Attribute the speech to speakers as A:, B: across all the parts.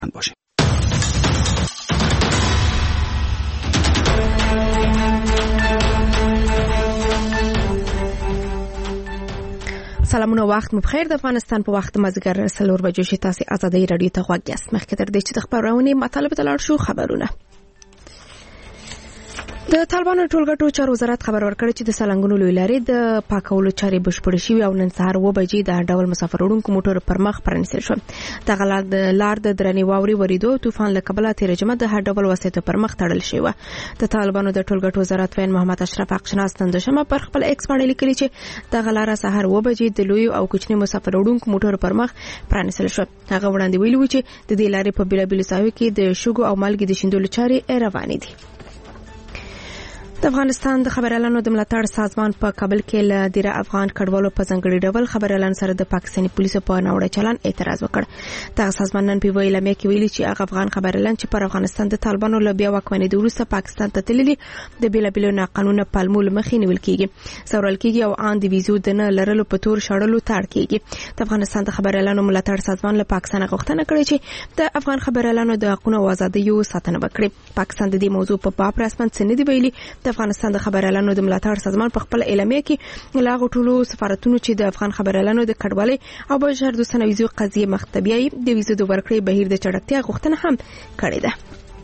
A: باشیم.
B: سلامونه، وخت مو بخیر. د افغانستان په وخت مازیګر 4 بجو شي تاسو ازادي رادیو ته غوږ یاست. مخکې تر دې چې د خبرونه مطالب ته لاړ شو، خبرونه. د طالبانو ټولګټو چارو وزارت خبر ورکړ چې د سالنګونو لوی لارې د پاکولو چارې بشپړې شوې او نن سهار 9 بجې د ډول مسافر وړونکو موټر پر مخ پرانیستل شو. دغه لار د درنې واوري وریدو طوفان له کبله تیر جمعه د هر ډول وسایطو پر مخ تړل شوی و. د طالبانو د ټولګټو وزارت وین محمد اشرف حقشناس نن د شنبه پر خپل ایکس باندې لیکلي چې دغه لار سهار 9 بجې د لوی او کوچني مسافر وړونکو موټر پر مخ پرانیستل شو. هغه وړاندې ویلي و چې د دې لارې په بیلابیلو ساحو کې د شګو او مالګې د شیندلو چارې روانې دي. د افغانستان د خبريالانو د ملاتړ سازمان په کابل کې له ډیره افغان کډوالو په ځنګړي ډول خبريالان سره د پاکستاني پولیسو په ناوړه چلن اعتراض وکړ. دغه سازمان نن په ویلامه کې ویلي چې هغه افغان خبريالان چې پر افغانستان د طالبانو له بیا واکمنۍ د وروسته پاکستان ته تللي د بیلابیلو ناقانونه پالمول مخې نیول کیږي، څورل کیږي او ان د ویزو د نه لرلو په تور شړلو تاړ کیږي. د افغانستان د خبريالانو ملاتړ سازمان له پاکستان غوښتنه کړې چې د افغان خبريالانو د حقوقو او ازادیو ساتنه وکړي. پاکستان د دې موضوع په باب رسمن څه نه دی ویلي. د افغانستان د خبريالانو د ملاتړ سازمان په خپل اعلامیه کې لاغو ټولو سفارتونو چې د افغان خبريالانو د کډوالۍ او بشر دوستانه ویزو قضیه مختبیای د ویزو د ورکړې بهیر د چټکتیا غوښتنه هم کړې ده.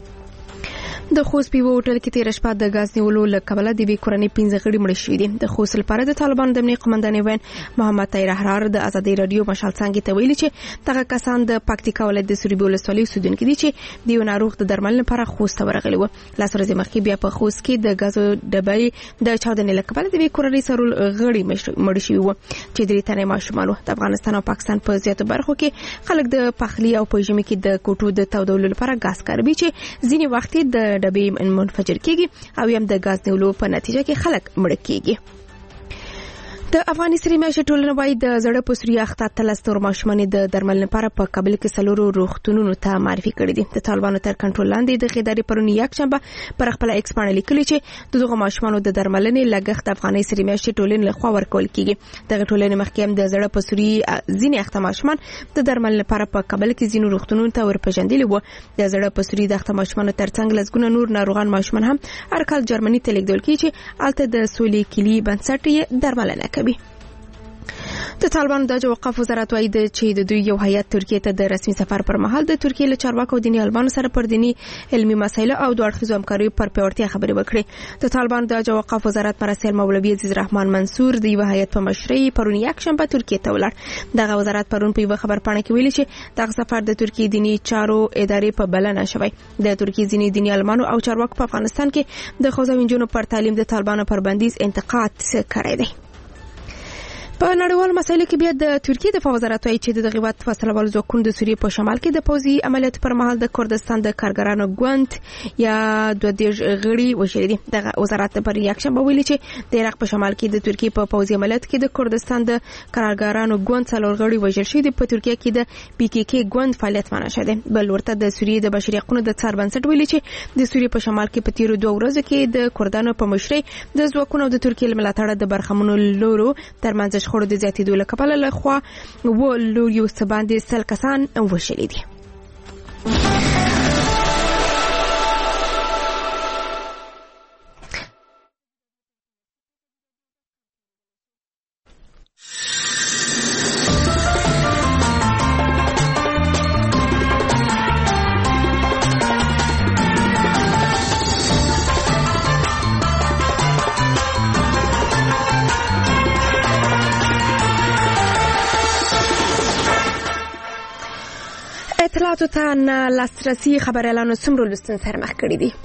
B: د خوست په هوټل کې تیر شپه د غاز نیولو له کبله د بیکورنۍ 15 غړي مړ شوي دي. د خوست لپاره د طالبانو د امنیتي قومندان وین محمد طاهر احرار د ازادي رادیو مشال څنګه ته ویلي چې دغه کسان د پکتیکا ولایت د سوریبي ولسوالۍ اوسیدونکو دي چې د یو ناروغ د درملنې لپاره خوست ورغلي و. لاس ورځې مخکې بیا په خوست کې د غاز ډبې د چاودنې له کبله د بیکورنۍ سرول غړي مړ شوي و چې درې تنه ماشومان و. د افغانستان او پاکستان په زیاتو برخو کې خلک د پخلی او په ژمي کې د کوټو د تودولو لپاره غاز کاروي چې ځینې وخت د ډبې منفجر کیږي او یم د غاز نیولو په نتیجه کې خلک مړ کیږي. د افغاني سری میاشتې ټولنه وايي د زړه په سوري اخته تلستور ماشومان د درمل لپاره په کابل کې سلورو روغتونونو ته معرفي کړي دي. د طالبانو تر کنټرول لاندې د خیداري پرونی یک شنبه پر خپل ایکس باندې لیکلي چې دغه ماشومان د درملنې لګښت د افغاني سری میاشتې ټولنې لخوا ورکول کیږي. دغه ټولنې مخکې هم د زړه په سوري ځینې اخته ماشومان د درمل لپاره په کابل کې ځینو روغتونونو ته ورپېژندلي وو. د زړه په سوري د اخته ماشومان ترڅنګ لږونه نور ناروغان ماشومان هم ارکل جرمني ته لیږدول کیږي چې الته د سولې کلی بنسټ یې درملنه کوي. د طالبانو د اوقاف وزارت وايي چې د دوی یو هیئت ترکیه ته د رسمي سفر پر مهال د ترکیه له چارواکو او دیني عالمانو سره پر دینی علمي مسایل او د اړخیزو همکارۍ پر پیاوړتیا خبرې وکړې. د طالبانو د اوقاف وزارت مرسل مولوی عزیز رحمان منصور د یو هیئت په مشرۍ پرون یک شنبه ترکیه ته ولاړ. دغه وزارت پرون په یو خبر پاڼه کې ویلي چې دغه سفر د ترکیه دینی چارو ادارې په بلنه شوی. د ترکیه ځینې دیني عالمانو او چارواکو په افغانستان کې د ښځو او نجونو پر تعلیم د طالبانو پر بندیز انتقاد کړی دی. په نړیوال مسایلو کې بیا د ترکیه د وزارت وايي چې د غیبت فاصله ول ځواکونو د سوریې په شمال کې د پوځي عملیات پر مهال د کردستان د کارګرانو ګوند یا د دې غړي وشل دي. د وزارت پر یک شنبه ویلي چې د عراق په شمال کې د ترکیه په پوځي عملیات کې د کردستان د کارګرانو ګوند څلور غړي وژل شوي دي. په ترکیه کې د پی کی کی ګوند فعالیت منع شوی. بل ورته د سوریې د بشري حقوقو د څار بنسټ ویلي چې د سوریې په شمال کې په تیرو 2 ورځو کې د کردانو په مشرۍ د ځواکونو د ترکیه ملاتړ د برخمنو لورو ترمنځ شخړو د زیاتېدو له کبله له خوا و لوریو سباندې سل کسان وشلي دي. اطلاعاتو ته لاسرسي خبريالانو څومره لوستنه سره مخ کړي دي.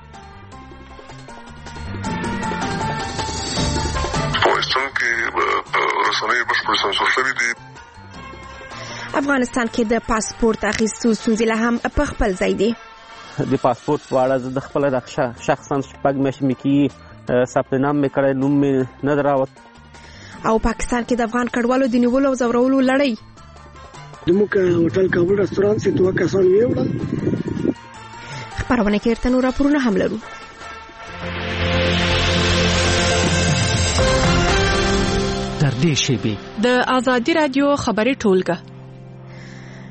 B: افغانستان کې د پاسپورت اخیستو ستونزې لا هم په خپل ځای دي.
C: د پاسپورت په اړه د خپل شخصا شپږ میاشتې کې ثبت نام مې کړی، نوم مې نه دراوت.
B: او پاکستان کې د افغان کډوالو د نیولو او ځورولو لړۍ.
D: زموږ هوټل کابل رستورانت سي 2 کسان ویوړل.
B: خبرونه کې ارته نور راپورونه هم لرو.
E: تر دې شیبې د ازادي رادیو خبري ټولګه
B: په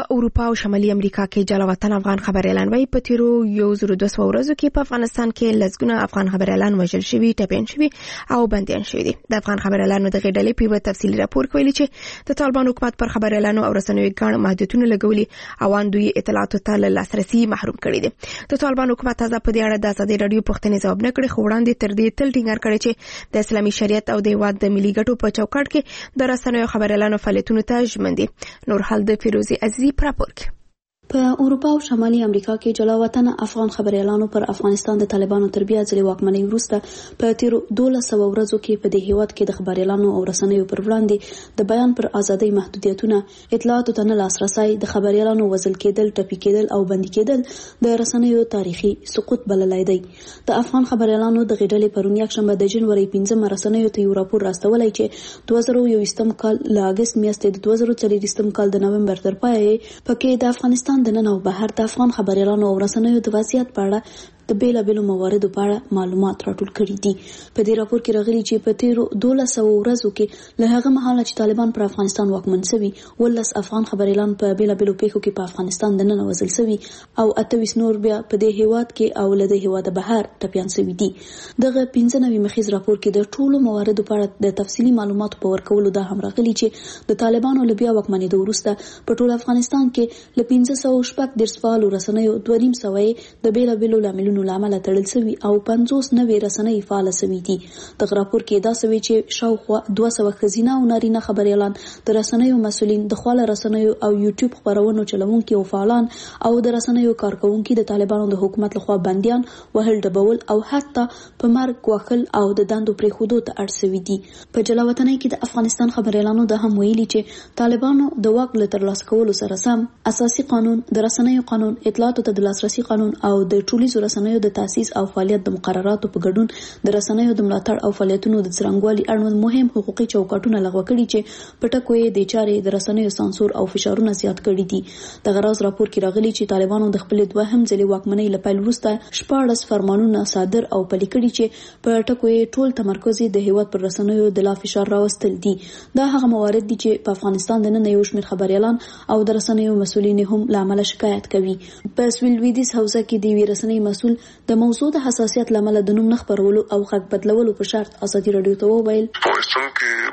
B: اروپا او شمالي امریکا کې جلا وطن افغان خبريالان وایي په تیرو 1200 ورځو کې په افغانستان کې لږګونه افغان خبريالان وژل شوي، ټپيان شوي او بنديان شوي دي. د افغان خبريالانو د غډلې په تفصیلي راپور کې ویلي چې د طالبان حکومت پر خبريالانو او رسنیو ګڼ محدودیتونه لګولي او اندوی اطلاعاتو ته لاسرسي محروم کړي دي. د طالبان حکومت تازه په دې اړه د ازادي رادیو پوښتنې ځواب نه کړی، خو وړاندې تر دې تل ټینګار کړی چې د اسلامي شریعت او د هیواد د ملي ګټو په چوکاټ کې د رسنیو خبريالانو فعالیتونو ته ژمن دي. نور حال د فیروزي عزیزی پراپور کې.
A: په اروپا او شمالي امریکا کې جلا وطن افغان خبريالانو پر افغانستان د طالبانو تربیه ځلې واکمنۍ وروسته په تیرو 1200 ورځو کې په دې هیواد کې د خبريالانو او رسنیو پر وړاندې د بیان پر ازادۍ محدودیتونه، اطلاعاتو ته نه لاسرسي، د خبريالانو وژل کېدل، ټپي کېدل او بندي کېدل د رسنیو تاریخي سقوط بللای دی. د افغان خبريالانو د غډلې پرون یکشنبه د جنوري 15 رسنیو ته یو راپور راستولای چې 2021 کال ل اگست میاشتې د 2024 کال د نومبر تر پای پکې د افغانستان د نن او بهر د افغان خبريالانو او رسنیو د وضعیت په اړه د بیلابیلو مواردو په اړه معلومات راټول کړي دي. په دې راپور کې راغلي چې په تیرو 1200 ورځو کې له هغه مهاله چې طالبان پر افغانستان واکمن شوي 12 افغان خبريالان په بیلابیلو پیښو کې په افغانستان د نن وژل شوي او 28 نور بیا په دې هیواد کې او له دې هیواد بهر ټپيان شوي دي. دغه 95 مخیز راپور کې د ټولو مواردو په اړه د تفصیلي معلوماتو په ورکولو دا هم راغلي چې د طالبانو لبیا واکمنۍ وروسته په ټول افغانستان کې له 1510 فعالو رسنیو 2.5 د بیلابیلو لاملونو لامل تړل شوی او 50 نوې رسنۍ فعال شوي دي. د راپور کې دا شوی چې شاوخوا 200 خزینه او نارینه خبريالان، د رسنیو مسولین، د خواله رسنیو او یوټیوب خبرونو چلوونکي او فعالان او د رسنیو کارکونکي د طالبانو د حکومت لخوا بنديان، وهل ډبول او حتی په مرګ وکل او د دندو پریښودو ته اړ شوي دي. په جلا وطنۍ کې د افغانستان خبريالانو د هم ویلي چې طالبانو د واک له ترلاسه کولو سره سم اساسي قانون، د رسنیو قانون، اطلاعاتو ته د لاسرسي قانون او د ټولیزو رسنیو د تاسیس او فعالیت د مقرراتو په ګډون د رسنیو د ملاتړ او فعالیتونو د څرنګوالي اړوند مهم حقوقي چوکاټونه لغوه کړي چې په ټکو یې د چارې د رسنیو سانسور او فشارونه زیات کړي دي. د غراز راپور کې راغلي چې طالبانو د خپل دوهم ځلې واکمنۍ لپاره وروسته 14 فرمانونه صادر او پلي کړي چې په ټکو یې ټول تمرکز د هیواد پر رسنیو د لا فشار راوستل دي. دا هغه موارد دي چې په افغانستان د نن یو شمېر خبريالان او د رسنیو مسؤلین هم لامل شکایت کوي. په سویل لویدیز حوزه کې د وی رسنۍ مسؤل د موضوع د حساسیت لامل د نوم نخبرولو او غږ بدلولو په شرط ازادي رادیو ته وویل
E: پاکستان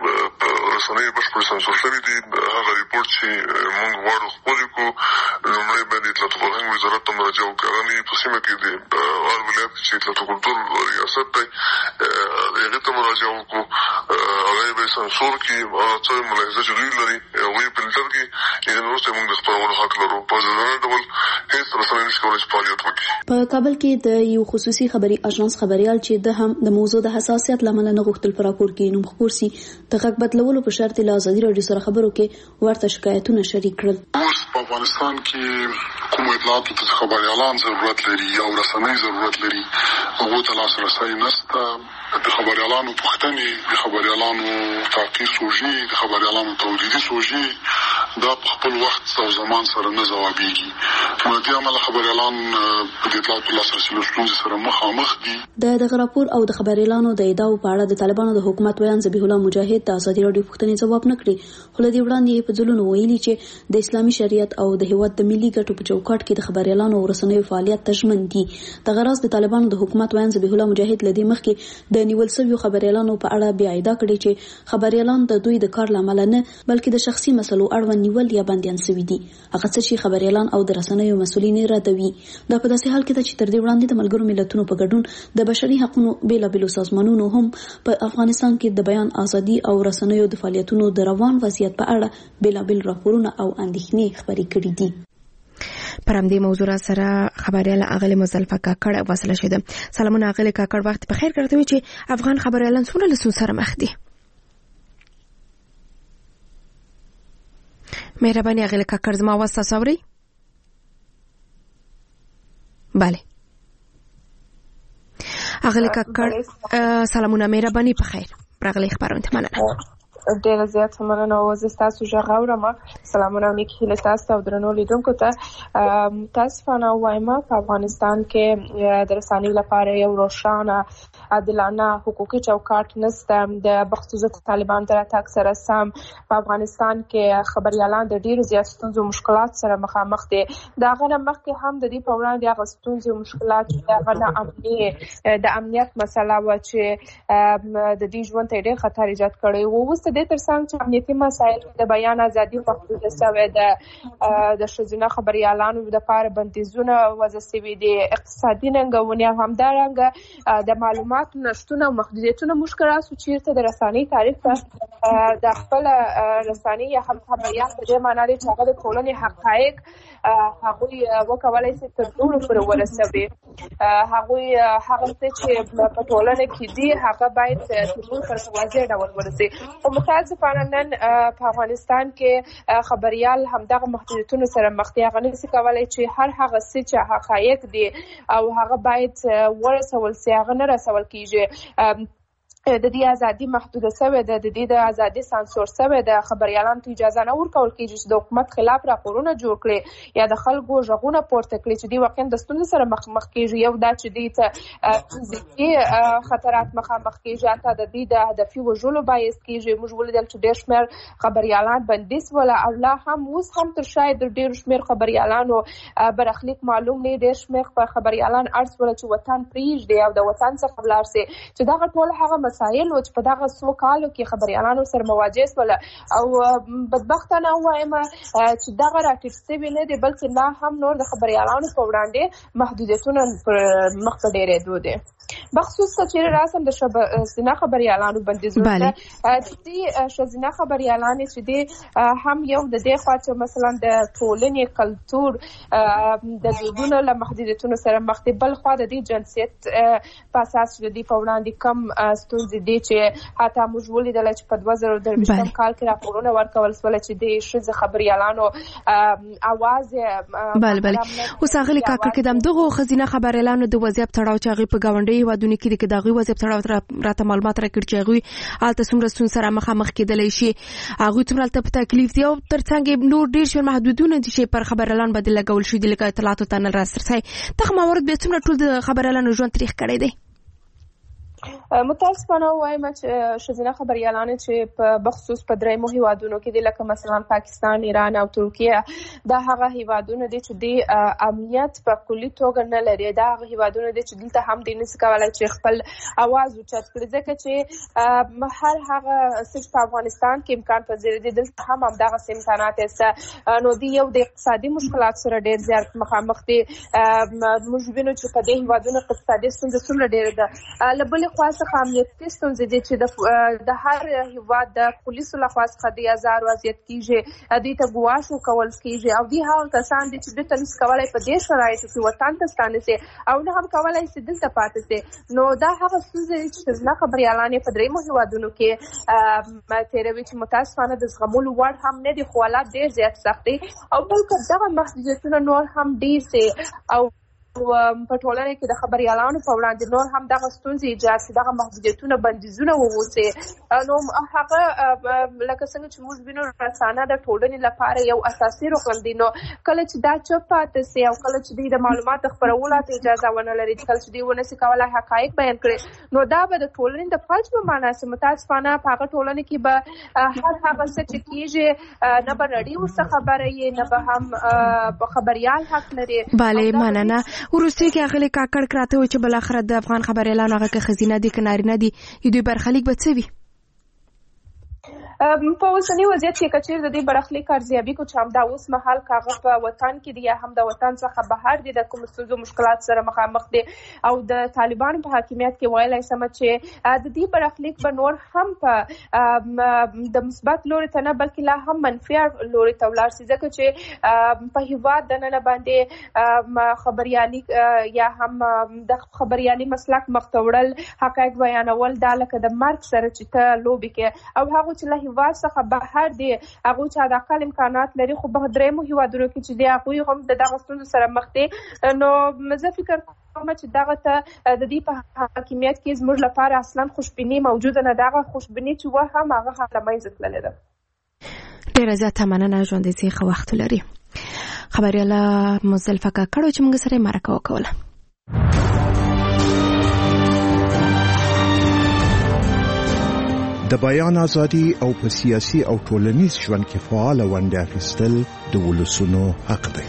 E: کې رسنۍ بشپړ سانسور شوي دي. هغه ریپورت چې موږ غواړو خپل کو لومړی باندې اطلاعات فرهنګ وزارت ته مراجعه وکړي په سیمه کې د هر ولایت چې اطلاعات کلتور ریاست دی هغه ته مراجعه وکړو، هغه به سانسور کړي او څه ملاحظه چې دوی لري هغه په فلټر کې یې نو څه موږ د خبرولو حق لرو. په ځانګړي ډول هیڅ رسنۍ نشي کولای چې فعالیت وکړي.
A: په کابل کې د یو خصوصي خبري اژانس خبريال چې د هم د موضوع د حساسیت لامل نه غوښتل پر راپور کې نوم خبر سي د غږ بدلولو په شرط له ازادي رادیو سره خبرو کې ورته شکایتونه شریک کړل.
E: اوس په افغانستان کې کوم اطلاعاتو ته خبريالان ضرورت لري او رسنۍ ضرورت لري هغه ته لاسرسي نشته. د خبريالانو پوښتنې، د خبريالانو تحقیق سوژې، د خبريالانو تولیدي سوژې دا په خپل وخت او زمان سره نه ځوابيږي. نو د عمل خبريالان د اطلاعاتو لاسرسي له ستونزې سره مخامخ دي.
A: د راپور او د خبريالانو د ادعاو په اړه د طالبانو د حکومت ویان ذبیح الله مجاهد د ازادي رادیو پوښتنې ځواب نه کړی، خو لدی وړاندې په ځلونو ویلي چې د اسلامي شریعت او د هیواد د ملي ګټو په چوکاټ کې د خبريالانو او رسنیو فعالیت تضمین دي. د غراز د طالبانو د حکومت ویان ذبیح الله مجاهد لدی مخکې د نیول شویو خبريالانو په اړه بیا ادعا کړې چې خبريالان د دوی د کار لامل نه بلکې د شخصي مسلو اړوند نیول یا بنديان شوي دي. هغه څه چې خبريالان او د رسنیو مسؤلین ردوي دا په داسې حال کې چې تر دې وړاندې د ملګرو ملتونو په ګډون د بشري حقوقو بیلابیلو سازمانونو هم په افغانستان کې د بیان ازادي او رسنیو د فعالیتونو د روان وضعیت په اړه بیلابیل راپورونه او اندېښنې خبرې کړې دي.
B: پر همدې موضوع سره خبريال اغلی مزلفه کاکړ وصله شوه. سلامونه اغلی کاکړ، وخت په خیر کوي چې افغان خبريالان څونه له سره مخ دي. مهرباني اغلی کاکړ زما आवाज تاسو اورئ؟ bale اغلی کاکړ سلامونه، مهرباني په خیر راغلی خبرونه ته مننه.
F: ډېره زیاته مننه او زه ستاسو غږ اورم. سلامونه او نیکې هیلې تاسو ته او درنو لیدونکو ته. متاسفانه وایم په افغانستان کې د رسنیو لپاره یو روښانه عادلانه حقوقي چوکاټ نشته. د بخصوص طالبان تر اتاک سره سم په افغانستان کې خبريالان د ډېرو زیات ستونزو مشکلات سره مخامخ دي. دا غره مخکې هم د دې په وړاندې هغه ستونزې او مشکلات د امنیت مسله و چې د دې ژوند ته ډېر خطر ایجاد کړی و. اوس د دې ترڅنګ چې امنیتي مسایل د بیان ازادي محدوده شوې ده، د ښځینه خبریالانو لپاره بندیزونه وضع شوي دي، اقتصادي ننګونې او همدارنګه د معلوماتو نشتون او محدودیتونه موږ راسو چیرته د رسنۍ تعریف ته د خپل رسنۍ یا هم خبریال په دې معنی چې هغه د ټولنې حقایق هغوی وکولای شي تر ټولو پورې ورسوي. هغوی هغه څه چې په ټولنه کې دي هغه باید تر ټولو پورې واضح ډول ورسي. او متاسفانه نن په افغانستان کې خبريال همدغه محدودیتونو سره مخ دي. هغه نشي کولای چې هر هغه څه چې حقایق دي او هغه باید ورسول شي هغه نه رسول کیږي. د دې ازادي محدوده شوې ده، د دې د ازادي سانسور شوې ده. خبريالانو ته اجازه نه ورکول کیږي چې د حکومت خلاف راپورونه جوړ کړي یا د خلکو غږونه پورته کړي چې دوی واقعا د ستونزو سره مخ کیږي. یو دا چې دوی ته فزیکي خطرات مخامخ کیږي، حتی د دې د هدفي وژلو باعث کیږي. موږ ولیدل چې ډېر شمېر خبريالان بندیز ولا او لا هم اوس هم تر شاید ډېر شمېر خبريالانو برخلیک معلوم نه. ډېر شمېر خبريالان ارز ولا چې وطن پریږدي او د وطن څخه ولاړ شي چې دغه ټول هغه مسایل او چې په دغه څو کالو کې خبريالانو سره مواجه شول او بدبختانه وایم چې دغه راټیټ شوي نه دي، بلکې لا هم نور د خبريالانو په وړاندې محدودیتونه مخ په ډېرېدو دي. بخصوص چې راسم د ښځینه خبريالانو بندیزونه چې ښځینه خبريالانې چې دي هم یو د دې خوا چې مثلا د ټولنې کلتور د دودونو له محدودیتونو سره مخ دي، بل خوا د دې جنسیت په اساس د دې په وړاندې کم ستونزې دي چې حتی موږ ولیدل چې په 2023 کال کې راپورونه ورکول شول چې د ښځو خبريالانو اواز
B: بله اوس هغه کاکړ کې دغه ښځینه خبريالانو د وضعیت تړاو چې هغه په گاونډي هیوادونو کې د دغه وضعیت تړاو راته معلومات راکړي چې هغه الته څومره ستونزې سره مخامخ کېدلی شي، هغه څومره په تکلیف دي او ترڅنګ نور ډېر شمېر محدودونه دي چې پر خبريالانو باندې لګول شوي دي لکه اطلاعاتو ته نه راسرسي. دغه موارد بیا څومره ټول د خبريالانو ژوند تریخ کړی دی.
F: متاسفانه وایم چې ښځینه خبريالان چې په بخصوص په درېیمو هیوادونو کې دي لکه مثلا پاکستان، ایران او ترکیه، دا هغه هیوادونه دي چې د امنیت په کلي توګه نه لري. دا هغه هیوادونه دي چې دلته هم د نس کولای چې خپل اواز اوچت کړي، ځکه چې هر هغه څه په افغانستان کې امکان پذیر دي دلته هم همدغه امکانات شته. نو دی یو د اقتصادي مشکلات سره ډېر زیات مخامخ دي. موږ وینو چې په دې هیوادونو اقتصادي ستونزې څومره ډېرې ده. له بلې خوا څخه امنیتي ستونزې دي چې د هر هیواد د پولیسو لخوا څخه د ازار وضعیت کیږي، دوی ته ګواښ ورکول کیږي او دوی هغه کسان دي چې دوی ته نشي کولای په دې شرایطو کې وطن ته ستانه شي او نه هم کولای شي دلته پاتې شي. نو دا هغه ستونزې چې ښځینه خبريالان په درېیمو هیوادونو کې تېروي چې متاسفانه د زغملو وړ هم نه دي، خو حالات ډېر زیات سخت دي او بلکې دغه محدودیتونه نور هم ډېر شي او په ټولنه کې د خبريالانو په وړاندې نور هم دغه ستونزې ایجاد شي، دغه محدودیتونه بندیزونه ووسي. نو هغه لکه څنګه چې موږ وینو رسانه د ټولنې لپاره یو اساسي رکن دی. نو کله چې دا چوپ پاتې شي او کله چې دوی د معلوماتو خپرولو ته اجازه ونه لري، کله چې دوی ونشي کولای حقایق بیان کړي، نو دا به د ټولنې د فلج په معنا سره متاسفانه په هغه ټولنه کې به هر هغه څه چې کیږي نه به نړۍ ورڅخه خبره یې نه به هم خبريال حق لري.
B: بله مننه. وروسته کې هغه کاکړ کراته و چې بل اخر د افغان خبريالانو هغه که خزینه دي که نارینه دي دوی برخلیک به څه وي؟
F: په اوسني وضعیت کې کچیر د دې برخلیک ارزیابي کو چې هم دا اوس مهال کاغه په وطن کې دی یا هم د وطن څخه بهر دي د کوم ستونزو مشکلات سره مخامخ دي او د طالبانو په حاکمیت کې ویلای سم چې د دې برخلیک به نور هم په د مثبت لوري ته نه بلکې لا هم منفي لوري ته ولاړ شي، ځکه چې په هیواد د نن باندې خبريالي یا هم د خبريالي مسلک مختوړل حقایق بیانول دا لکه د مرګ سره چې ته لوبي کې او هغه چې له هیواد څخه بهر دي هغوی چې حداقل امکانات لري خو په درېیمو هیوادونو کې چې دي هغوی هم د دغه ستونزو سره مخ دي. نو زه فکر کوم چې دغه ته د دې په حاکمیت کې زموږ لپاره اصلا خوشبیني موجوده نه. دغه خوشبیني چې و هم هغه له منځه تللې ده.
B: ډېره زیاته مننه ژوندۍ څې ښه وخت لري. خبریاله مزدلفه کاکړ چې موږ سره مرکه وکوله.
G: د بیان ازادي او په سیاسي او ټولنیز ژوند کې فعال ونډه اخیستل د ولسونو حق دی.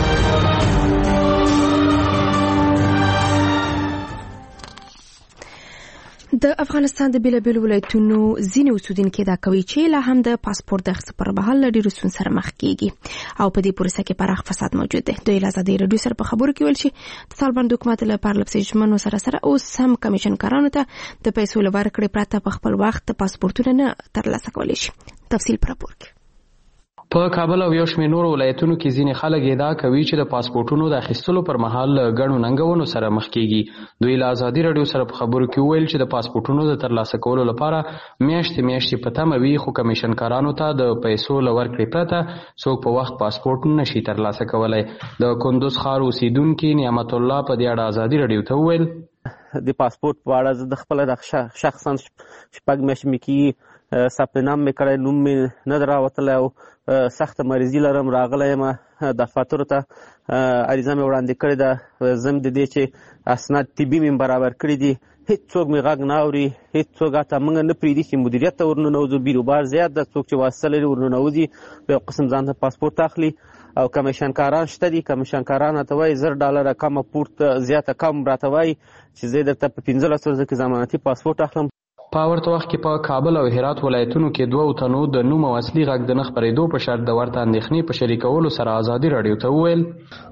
B: د افغانستان د بیلابیلو ولایتونو ځینې اوسیدونکي دا کوي چې لا هم د پاسپورت د اخیستو پر مهال له ډېرو ستونزو سره مخ کیږي او په دې پروسه کې پراخ فساد موجود دی. دوی له ازادۍ راډیو سره په خبرو کې ویل چې د طالبان د حکومت له پارلپسې ژمنو سره اوس هم کمیشنکارانو ته د پیسو له ورکړې پرته په خپل وخت پاسپورتونه نه ترلاسه کولی شي. تفصیل پر راپور کې.
H: په کابل او یو شمېر نورو ولایتونو کې ځینې خلک ادعا کوي چې د پاسپورتونو د اخیستلو پر مهال ګڼو ننګونو سره مخ کیږي. دوی له ازادي راډیو سره په خبرو کې وویل چې د پاسپورتونو د ترلاسه کولو لپاره میاشتې په تمه وي خو کمیشنکارانو ته د پیسو له ورکړې پرته څوک په وخت پاسپورت نشي ترلاسه کولی. د کندوز ښار اوسیدونکي نعمت الله په دې اړه ازادي راډیو ته وویل
C: د پاسپورت په اړه زه د خپله شخصا شپږ میاشتې مې کېږي ثبت نام مې کړی نوم مې نه دی راوتلی او سخته مریضي لرم راغلی یم دفاترو ته عریضه مې وړاندې کړې ده زه د دې چې اسناد طبي مې برابر کړي دي هیڅوک مې غږ نه اوري هیڅوک حتی موږ نه پرېږدي چې مدیریت ته ورننوځو بیروبار زیات ده څوک چې واسطه لري ورننوځي په یو قسم ځان ته پاسپورت اخلي او کمیشنکاران شته دي کمیشنکاران راته وایي $10 کمه پورته زیاته کم راته وایي چې زه درته په 15 ورځو کې ضمانتي پاسپورت اخلم.
H: په ورته وخت کې په کابل او هرات ولایتونو کې 2 تنو د نوم او اصلي غږ د نه خپرېدو په شرط د ورته اندېښنې په شریکولو سره ازادي راډیو ته وویل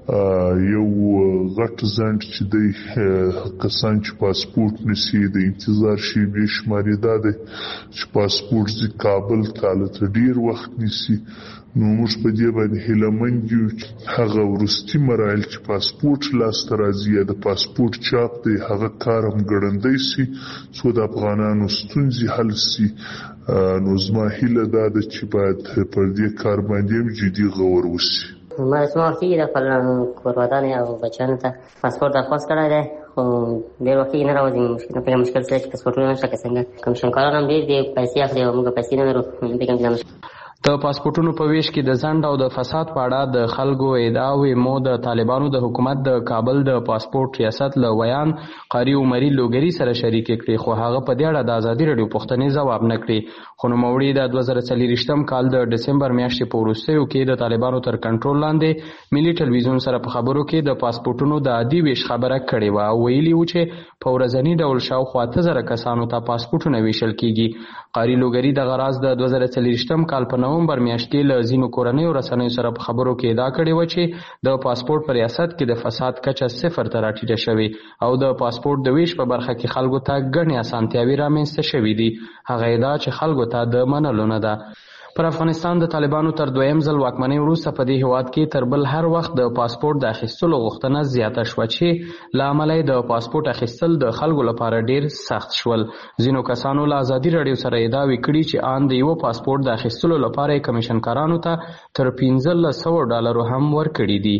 E: یو غټ ځنډ چې دی کسان چې پاسپورت نشي د انتظار شي به شماري دا دی چې پاسپورت د کابل ته ډیر وخت نشي. نو موږ په دې باندې هیلهمند یو هغه وروستي مراحل چې پاسپورت لاسته راځي د پاسپورت چاپ دی هغه کار هم ګړندی سي څو د افغانانو ستونزې حل سي. نو زما هیله دا ده چې باید پر دې کار باندې جدي غور وشي.
I: ما اسمه وختي د خپل کورودانې او بچیانو ته پاسپورت درخواست کړی دی خو ډېر وختي نه راوځي مشکل څه چې پاسپورټونه نشته که څنګه کمیشنکاران هم ډېر دي پیسې اخلي او موږ پیسې نه لرو فکر کوم
H: د پاسپورټونو په ویش کې د ځنډ او د فساد په اړه د خلکو ادعاوې مو د طالبانو د حکومت د کابل د پاسپورت ریاست له ویان قاری عمري لوګري سره شریک کړي خو هغه په دې اړه د ازادي راډیو پوښتنې ځواب نه کړي. خو نوموړي د 2024 کال د ډسمبر میاشتې په وروستیو کې د طالبانو تر کنټرول لاندې ملي ټلویزیون سره په خبرو کې د پاسپورټونو د عادي ویش خبره کړې وه او ویلي و چې په ورځني ډول شاوخوا 8000 کسانو ته پاسپورټونه ویشل کیږي. قاری لوګري د غراز د 2024 کال په نومبر میاشت کې له ځینو کورنیو رسنیو سره په خبرو کې ادعا کړې وه چې د پاسپورت په ریاست کې د فساد کچه 0 ته راټیټه شوې او د پاسپورت د ویش په برخه کې خلکو ته ګڼې اسانتیاوې رامنځته شوې دي. هغه ادعا چې خلکو ته د منلو نه ده. پر افغانستان د طالبانو تر دویم ځل واکمنۍ وروسته په دې هیواد کې تر بل هر وخت د پاسپورت د اخیستلو غوښتنه زیاته شوه چې له امله یې د پاسپورت اخیستل د خلکو لپاره ډیر سخت شول. ځینو کسانو له ازادي راډیو سره ادعاوې کړي چې ان د یو پاسپورت د اخیستلو لپاره کمیشنکارانو ته تر $1500 هم ورکړي دي.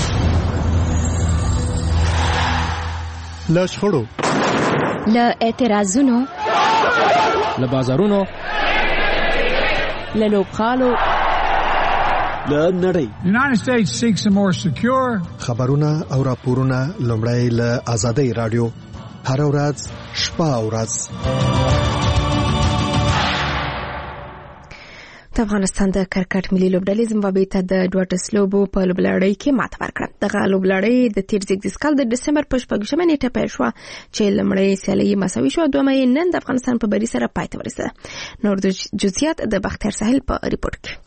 G: له شخړو
J: له اعتراضونو
K: له بازارونو
J: له لوبغالو
K: له نړۍ
L: United States seeks a more secure
G: خبرونه او راپورونه لومړی له ازادي راډیو هر ورځ شپه او ورځ.
B: د افغانستان د کرکټ ملي لوبډلې زیمبابوې ته د 2 لوبو په لوبلړۍ کې ماته ورکړه. دغه لوبلړۍ د تیر زیږدیز کال د ډسمبر په 14 نیټه پیل شوه چې لومړۍ سیالي مساوي شوه دومره یې نن د افغانستان په بری سره پای ته ورسېده. نور د جزئیات د بختیار ساحل په ریپورت کې.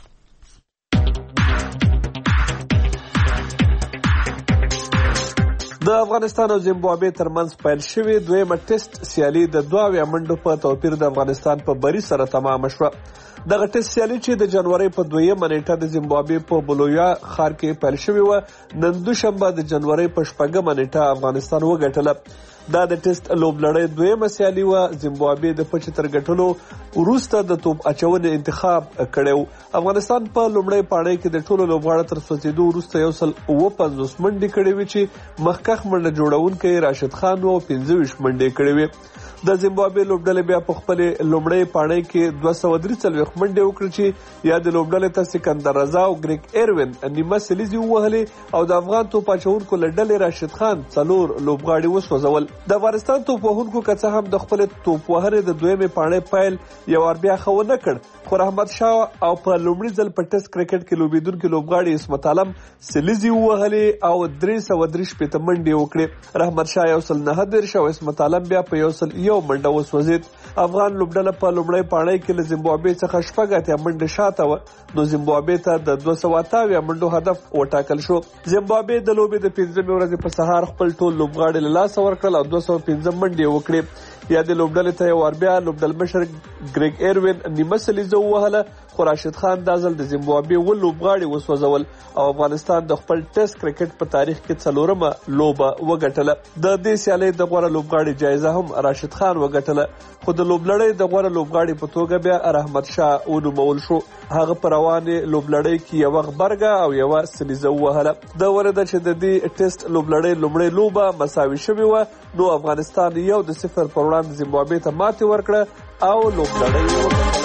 K: د افغانستان او زیمبابوې ترمنځ پیل شوې دویمه ټیسټ سیالي د 2 منډو په توپیر د افغانستان په بری سره تمام شوه. دغه ټیسټ سیالي چې د جنوري په 2 نیټه د زیمبابوې په بولویا ښار کې پیل شوې وه، نن دوشنبه د جنوري په 4 نیټه افغانستان وګټله. دا د ټیسټ لوبلړۍ 2مه سیالي وه. زیمبابوې د 75 ګټلو وروسته د توپ اچونې انتخاب کړی و. افغانستان په لومړۍ پاړۍ کې د ټولو لوبغاړو تر سوځېدو وروسته 150 منډې کړې وې چې مخکښ منډه جوړونکی راشد خان و او 25 منډې کړې وې. د زیمبابوې لوبډلې بیا په خپلې لومړۍ پاړۍ کې 243 منډې وکړې چې یا د لوبډلې ته سکندر رضا او ګریګ ایروین نیمه سلیزې ووهلې او د افغان توپ اچوونکو له ډلې راشد خان 4 لوبغاړي وسوځول. د افغانستان توپ وهونکو که څه هم د خپلې توپ وهنې د 2مې پاړۍ پیل یو وار بیا ښه ونه کړ، خو رحمت شاه او په لومړي ځل په ټیسټ کرکټ کې لوبېدونکي لوبغاړي عصمت عالم سلیزې ووهلې او 333 منډې وکړې. رحمت شاه 139 او عصمت عالم بیا په 101 منډه وسوځید. افغان لوبډله په لومړۍ پاړۍ کې له زیمبابوې څخه 80 منډې شاته وه، نو زیمبابوې ته د 280 منډو هدف وټاکل شو. زیمبابوې د لوبې د 5مې ورځې په سهار خپل ټول لوبغاړي له لاسه ورکړل او 215 منډې وکړې. یا د لوبډلې ته یو وار بیا لوبډلمشر ګریګ ایروین نیمه سلیزه ووهله، خو راشد خان دا ځل د زیمبابوې لوبغاړي وسوځول او افغانستان د خپل ټیسټ کرکټ په تاریخ کې 4مه لوبه وګټله. د دې سیالۍ د غوره لوبغاړي جایزه هم راشد خان وګټله، خو د لوبلړۍ د غوره لوبغاړي په توګه بیا رحمت شاه ونومول شو. هغه په روانې لوبلړۍ کې یوه غبرګه او یوه سلیزه ووهله. د ورده چې د دې ټیسټ لوبلړۍ لومړۍ لوبه مساوي شوې وه، نو افغانستان 1-0 پر وړاندې زیمبابوې ته ماتې ورکړه او لوبلړۍ وګټله.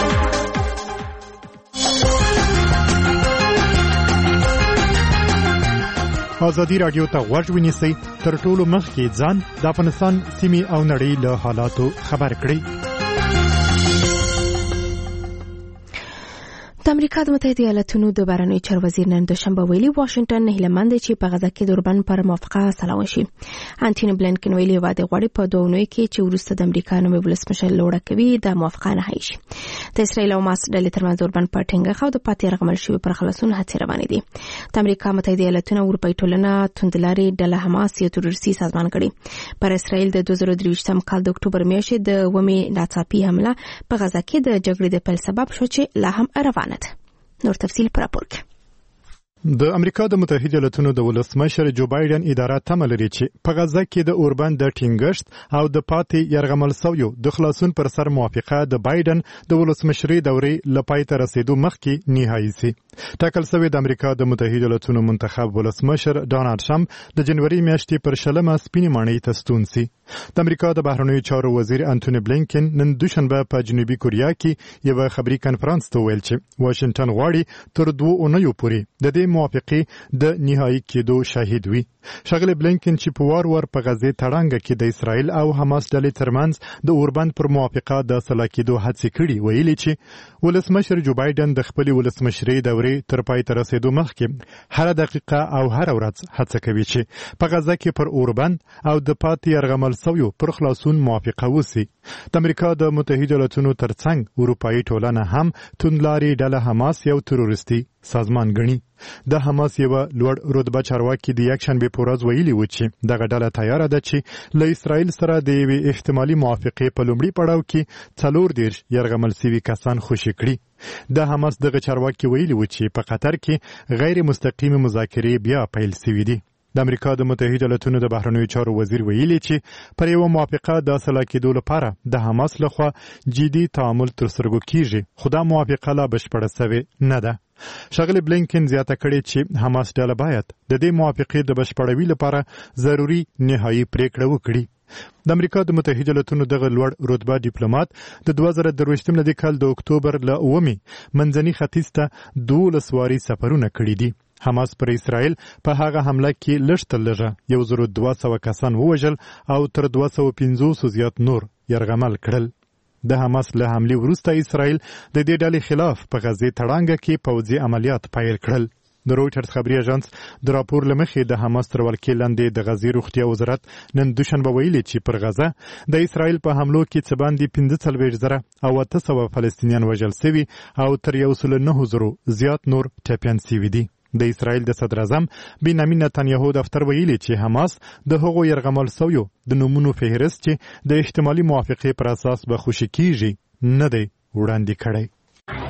J: ازادي راډیو ته غوږ ونیسئ، تر ټولو مخکې ځان د افغانستان سیمې او نړۍ له حالاتو خبر کړئ.
B: د امریکا د متحده ایالاتونو د بهرنیو چارو وزیر نن دوشنبه ویلي واشنگټن نه هیله مند چې په غزه کې د اوربند پر موافقه سلا وشي. انټونی بلینکن ویلي واده غواړي په 2 اونیو کې چې وروسته د امریکا نومي ولسمشر لوړه کوي د موافقه نه شي. د اسرایل او حماس ډلې ترمنځ اوربند په ټینګه خو د پاتې رغمل شوی پر خلاصون هڅې روانې دي. د امریکا متحده ایالاتونو اروپایي ټولنه توندلاري ډله حماس یو تروریستي سازمان کړي. پر اسرایل د 2023 کال د اکتوبر میاشتې د ومې ناڅاپي حمله په غزه کې د جګړې د پیل سبب شو چې لا هم روانه ده. نور تفصیل پر راپور کې.
J: د امریکا د متحده ایالاتونو د ولسمشر جو بایدن اداره تمه لري چې په غزه کې د اوربند د ټینګښت او د پاتې یرغمل شویو د خلاصون پر سر موافقه د بایدن د ولسمشرۍ دورې لپاره ته رسیدو مخکې نهایی سي. ټاکل شوی د امریکا د متحده ایالاتونو منتخب ولسمشر ډونالد ټرمپ د جنوري میاشتې پر 20 سپینې ماڼۍ ته ستون سي. د امریکا د بهرنیو چارو وزیر انټونی بلینکن نن دوشنبه په جنوبي کوریا کې یو خبري کانفرنس ته ویل چې واشنگټن غواړي تر 2 اونیو پورې د دې موافقه د نهایی کېدو شاهد وي. ښاغلی بلینکن چې په وار په غزه تړانګه کې د اسرایل او حماس ډلې ترمنځ د اوربند پر موافقه د سلا کېدو هڅې کړي، ویلي چې ولسمشر جو بایدن د خپل ولسمشرۍ دورې تر پای ته رسیدو مخکې هر دقیقه او هر ورځ هڅه کوي چې په غزه کې پر اوربند او د پاتې یرغمل شویو پر خلاصون موافقه وسی. د امریکا د متحده ایالاتونو ترڅنګ اروپایي ټولنه هم توندلاري ډله حماس یو تروریستي سازمان ګڼي. د حماس یو لوړ رتبه چارواکي د یکشنبه په ورځ ویلي و چې دغه ډله تیار ده چې له اسرایل سره د یوې احتمالي موافقې په لومړي پړاو کې 40 یرغمل شوي کسان خوشي کړي. د حماس دغه چارواکي ویلي و چې په قطر کې غیر مستقیم مذاکرې بیا پیل شوي دي. د امریکا د متحده ایالاتونو د بهرنیو چارو وزیر ویلي چې پر یو موافقه د سلا کېدو لپاره د حماس لخوا جدي تعامل ترسره کیږي، خو دا موافقه لا بشپړه شوې نه ده. ښاغلی بلینکن زیاته کړې چې حماس ډله باید د دې موافقې د بشپړوي لپاره ضروري نهایی پریکړه وکړي. د امریکا د متحده ایالاتونو دغه لوړ رتبه ډیپلوماټ د 2023 کال د اکتوبر له 9 منځني ختیځ ته 12 واري سفرونه کړي دي. حماس پر اسرائیل په هغه حمله کې لږ تر لږه 1200 کسان ووژل او تر 250 زیات نور یرغمل کړل. د حماس له حملې وروسته اسرائیل د دې ډلې خلاف په غزه تړانګه کې پوځي عملیات پیل کړل. د رویټرز خبري اژانس د راپور لمخې د حماس تر ولکې لاندې د غزې روغتیا وزارت نن دوشنبه ویلي چې پر غزه د اسرائیل په حملو کې څه باندې 15,000 او 800 فلسطینیان وژل شوي او تر 109,000 زیات نور ټپیان شوي دي. د اسرائیل د صدر اعظم بنیامین نتنیاهو دفتر ویلي چې حماس د هغو یرغمل شویو د نومونو فهرست چې د احتمالي موافقې پر اساس به خوشي کیږي نه دی وړاندې کړی.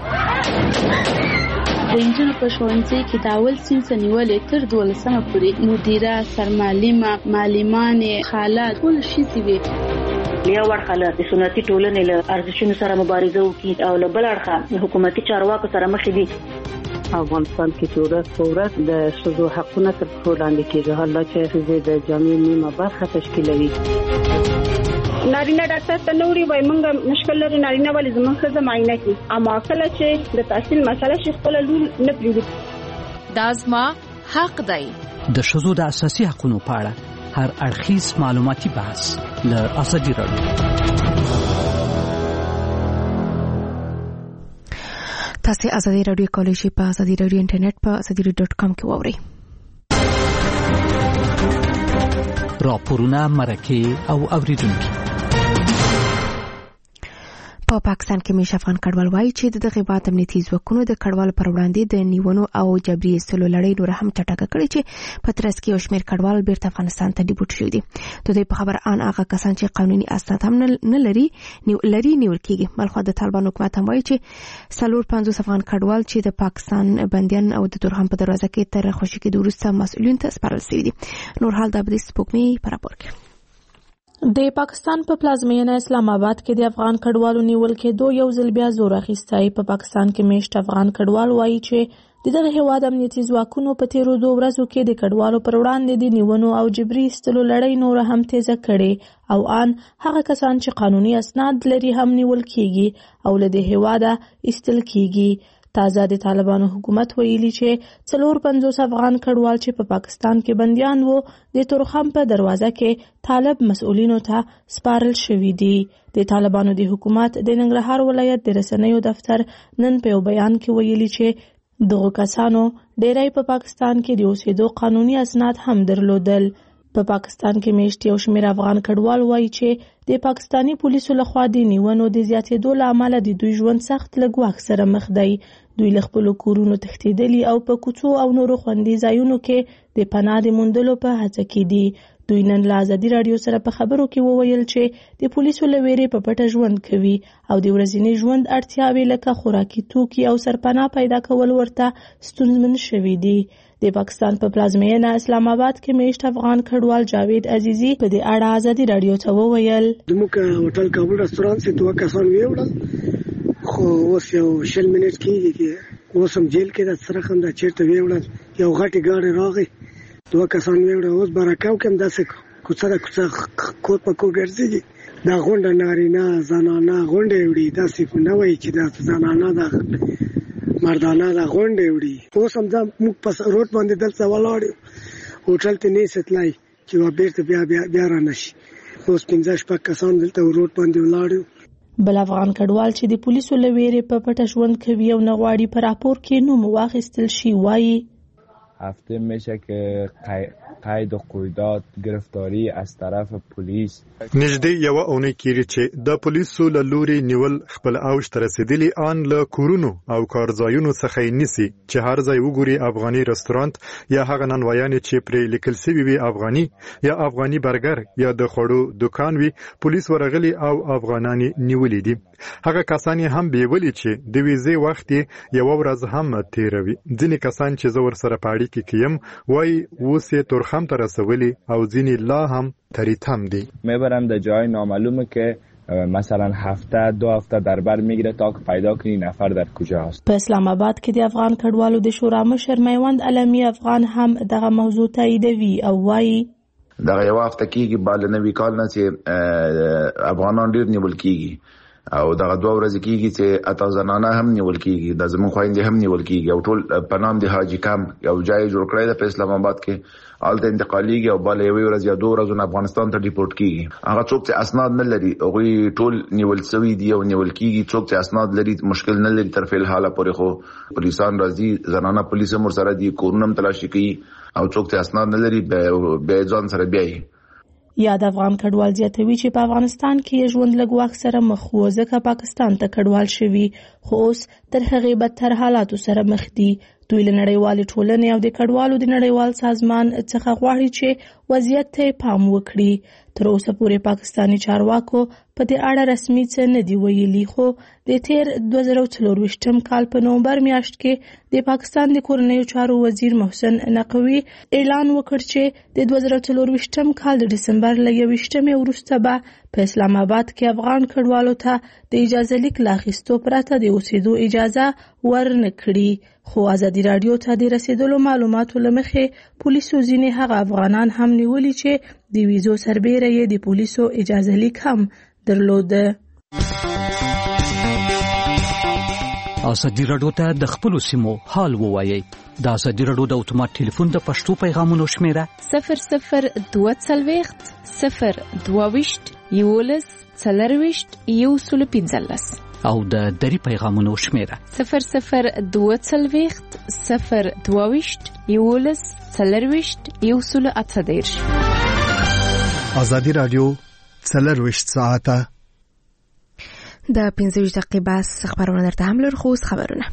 M: د انجونو په ښوونځي کې د اول صنف نیولې تر 12مه پورې مدیره، سرمعلمه، معلمانې، خاله ټول ښځې وي.
N: یو اړخه له سنتي ټولنې له ارزښتونو سره مبارزه وکړي او له بل اړخه حکومتي چارواکو سره مخ دي.
O: افغانستان کې چې ورځ په ورځ د ښځو حقونه تر پښو لاندې کېږي، حالا چې ښځې د جامعې نیمه برخه تشکیلوي.
P: نارینه ډاکټر ته نوري وای مونږ مشکل لري، نارینه ولې زموږ ښځه معاینه کوي، اما کله چې د تحصیل مسله شي خپل لور نه پریږدي.
Q: دا زما حق دی.
R: د ښځو د اساسي حقوقو په اړه هر اړخیز معلوماتي بحث له ازادي راډیو.
B: تاسو ازادي راډیو کولای شئ په ازادي راډیو انټرنیټ په azadieradio.com کې واورئ.
R: راپورونه، مرکې او اوریدونکو.
B: په پاکستان کې مېش افغان کډوال وایي چې دغه هیواد امنیتي ځواکونو د کډوال پر وړاندې د نیونو او جبري ایستلو لړۍ نور هم چټکه کړې چې په ترڅ کې یو شمېر کډوال بیرته افغانستان ته ډیپورټ شوي دي. د دوی په خبر ان هغه کسان چې قانوني اسناد هم نه لري نیول کېږي. بلخوا د طالبان حکومت هم وایي چې 450 افغان کډوال چې د پاکستان بندیان او د تورخم په دروازه کې تر خوشي کېدو وروسته مسؤلین ته سپارل شوي دي. نور حال د ابدي سپوږمۍ په راپور کې.
S: د پاکستان په پلازمینه اسلام آباد کې د افغان کډوالو نیول کېدو یو ځل بیا زور اخیستی. په پاکستان کې میشت افغان کډوال وایي چې دغه هیواد امنیتي ځواکونو په تیرو 2 ورځو کې د کډوالو پر وړاندې د نیونو او جبري ایستلو لړۍ نور هم تیزه کړې او ان هغه کسان چې قانوني اسناد لري هم نیول کېږي او له دې هیواده ایستل کېږي. تازه د طالبانو حکومت ویلي چې 450 افغان کډوال چې په پاکستان کې بندیان وو د تورخم په دروازه کې طالب مسؤلینو ته سپارل شوي دي. د طالبانو د حکومت د ننګرهار ولایت د رسنیو دفتر نن په بیان کې ویلي چې دغه کسانو ډېری په پاکستان کې د اوسېدو قانوني اسناد هم درلودل. په پاکستان کې میشت یو شمېر افغان کډوال وایي چې د پاکستانی پولیسو لخوا د نیونو د زیاتېدو له امله د دوی ژوند سخت له ګواښ سره مخ دی. دوی له خپلو کورونو تښتېدلي او په کوڅو او نورو خوندي ځایونو کې د پناه د موندلو په هڅه کې دي. دوی نن له ازادي راډیو سره په خبرو کې وویل چې د پولیسو له ویرې په پټه ژوند کوي او د ورځني ژوند اړتیاوې لکه خوراکي توکي او سرپناه پیدا کول ورته ستونزمن شوي دي. د پاکستان په پلازمینه اسلام آباد کې میشت افغان کډوال جاوید عزیزی په دې اړه ازادي راډیو ته وویل
D: زموږ هوټل کابل رستوران سي 2 کسان ویوړل خو اوس یو 20 منټ کېږي اوس هم جیل کې د سره خم د چیرته ویوړل یو غټي ګاډي راغی 2 کسان ویوړل اوس برکاو کوم داسې کوڅه کوټ په کو ګرځي دا غونډه نارینه زنانه غونډه وړي داسې نه وایي چې دا زنانه دا مردانه دا غونډه وړي. اوس هم دا موږ په روډ باندې دلته ولاړ هوټل ته نه ستلای چې بیرته بیا را نشي. اوس 15 کسان دلته روډ باندې ولاړ.
S: بل افغان کډوال چې د پولیسو له ویرې په پټه ژوند کوي او نه غواړي په راپور کې نوم واخیستل شي وایي
T: هفته میشه که قید و قیودات گرفتاری از طرف پلیس
J: نږدې یو اونۍ کېږي چې د پولیسو له لوري نیول خپل اوج ته رسیدلی ان له کورونو او کارځایونو څخه نیسي چې هر ځای وګوري افغاني رستورانت یا هغه نانوایانې چې پرې لیکل شوی وي افغاني یا افغاني برګر یا د خوړو دکان وي پولیس ورغلي او افغانانی نیولې دي. هغه کسان هم بیولي چې د ویزې وخت یو ورځ هم تیروي. ځینې کسان چې زور سره پاړي کې کیم وای وسه تورخم ته رسولي او ځینې لا هم تریتم دي.
T: میبرن در جای معلومه که مثلا هفته 2 هفته در بر میگیره تا که پیدا کنی نفر در کجا است.
S: په اسلام آباد کې د افغان کډوالو د شورا مشر میوند علمی افغان هم دغه موضوع تاییدوي او وایي
U: دغه یو هفته کېږي بل نوي کال نه چې افغانان ډیر نیول کېږي او دغه 2 ورځې کېږي چې اته زنانه هم نیول کېږي د زمون خويندې هم نیول کېږي او ټول په نام د حاجی کم یو ځای جوړ کړی د اسلام آباد کې آلته انتقالیږي او بل یو ورځ یا 2 ورځې افغانستان ته ډیپورټ کېږي. هغه څوک چې اسناد نه لري هغه ټول نیول شوی دی او نیول کېږي. ځوک چې اسناد لري مشکل نه لري تر فعل حاله پورې خو پولیسان راځي زنانه پولیس هم سره دي کورونم تلاشي کوي او څوک چې اسناد نه لري به ځان سره بیاي.
S: یا د افغان کډوال زیاتوي چې په افغانستان کې ژوند له ګواښ سره مخ وو ځکه پاکستان ته کډوال شوي خو اوس تر هغې بدتر حالاتو سره مخ دي. دوی له نړیوالې ټولنې او د کډوالو د نړیوال سازمان څخه غواړي چې وضعیت ته پام وکړي. تر اوسه پورې پاکستاني چارواکو په دې اړه رسمي څه نه دی ویلي، خو د تیر 2024 کال په نومبر میاشت کې د پاکستان د کورنیو چارو وزیر محسن نقوي اعلان وکړ چې د 2024 کال د ډسمبر له 21 وروسته به په اسلام آباد کې افغان کډوالو ته د اجازه لیک لاخیستو پرته د اوسېدو اجازه ورنکړي. خو ازادي رادیو ته د رسیدلو معلوماتو لمخې پولیسو ځینې هغه افغانان هم نیولي چې د ویزو سربیره یې د پولیسو اجازه لیک هم درلوده.
R: ازادي رادیو ته د خپل سیمو حال ووایي. د ازادي رادیو د اتومات ټلیفون د پښتو پیغامونو شمیره
Q: 0022 022 11 40
R: او د دری پیغامونو شمیره
Q: 0022 022 11 40
G: ازادي رادیو 40 ساعته
B: د 15 دقیقې بس خبرونه درته هم لرو. خو خبرونه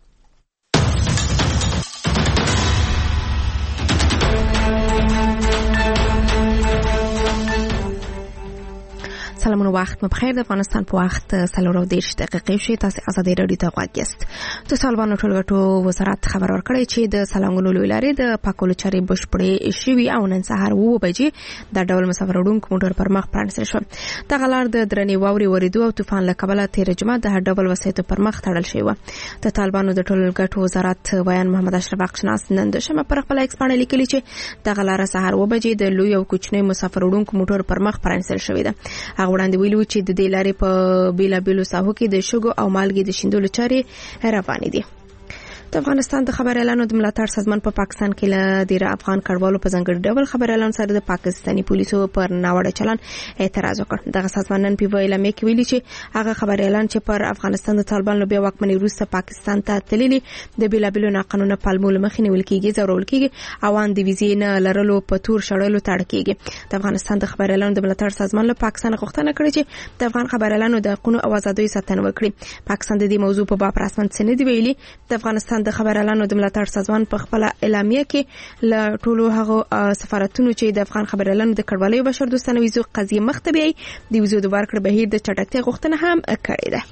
B: سلامونه، وخت مو بخیر. د افغانستان په وخت 4:30 دقیقې شوي. تاسو ازادي رادیو ته غوږ یاست. د طالبانو ټولګټو وزارت خبر ورکړی چې د سلنګونو لوی لارې د پاکولو چارې بشپړې شوي او نن سهار 9 بجې د ډول مسافر وړونکو موټر پر مخ پرانیستل شو. دغه لار د درنې واورې ورېدو او طوفان له کبله تیر جمعه د هر ډول وسایطو پر مخ تړل شوی و. د طالبانو د ټولګټو وزارت ویان محمد اشرف اقشناس نن د شنبه پر خپل ایکس باندې لیکلي چې دغه لار سهار 9 بجې د لوی او کوچنی مسافر وړونکو موټر پر مخ پرانیستل شوی ده. وړاندې ویلو چې د دې لارې په بیلابیلو ساحو کې د شګو او مالګې د شیندلو چارې روانې دي. د افغانستان د خبر اعلان د ملاتړ سازمان په پاکستان کې له ډیر افغان کډوالو په ځنګړي ډول خبر اعلان سره د پاکستاني پولیسو پر ناوړه چلن اعتراض وکړ. دغه سازمان نن په اعلامیه کې ویلي چې هغه خبر اعلان چې پر افغانستان د طالبانو بیا واکمنۍ وروسته پاکستان ته تللي د بیلابیلو ناقانونه پالمو مخې نیول کېږي، ضرورل کېږي او ان د ویزې نه لرلو په تور شړلو تړل کېږي. د افغانستان د خبر اعلان د ملاتړ سازمان له پاکستان غوښتنه کړې چې د افغان خبر اعلان د حقوقو او آزادۍ ساتنه وکړي. پاکستان د دې موضوع په باب رسمن څه نه دی ویلي. د افغانستان د خبر اعلان د ملاتړ سازمان په خپل اعلامیه کې له ټولو هغه سفارتونو چې د افغان خبر اعلان د کډوالۍ بشر دوستانه ویزو قضیه مختبي د ویزو د ورکړې بهیر د چټکتیا غوښتنه هم کړې ده.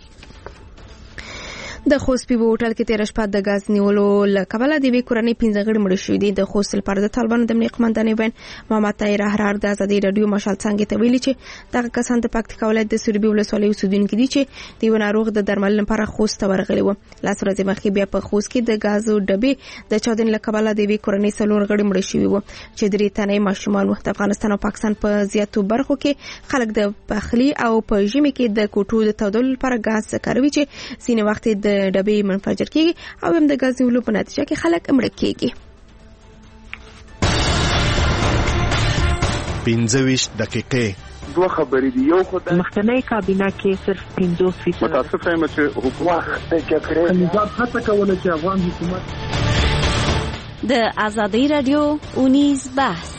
B: د خوست په هوټل کې تیر شپه د غاز نیولو لکبل د وی کورنۍ 15 غړي مړ شوي دي. د خوست لپاره د طالبانو د امنیت قومندان وین محمد طاهر احرار د ازادي رادیو مشال څنګه ته ویلي چې دغه کسان د پکتیکا ولایت د سوربي ولسوالۍ اوسیدونکو دي چې د یو ناروغ د درمل لپاره خوست ورغلي و. لاس ورځې مخکې بیا په خوست کې د غازو ډبې د چاودنې لکبل د وی کورنۍ څلور غړي مړ شوي و چې درې تنه ماشومان و. د افغانستان او پاکستان په زیاتو برخو کې خلک د پخلی او په ژمي کې د کوټو د تودولو لپاره غاز کاروي چې ځینې وخت د ډبې منفجر کیږي او هم د غاز نیولو په نتیجه کې خلک مړ کیږي.
G: 15 دقیقې
A: دوه خبرې دي. یو خدای
O: مخکنی کابینه کې صرف 50%
A: متاسف یم چې حکومت د جګړې نظام هڅه کوله چې افغان حکومت
Q: د ازادي رادیو اونیز بحث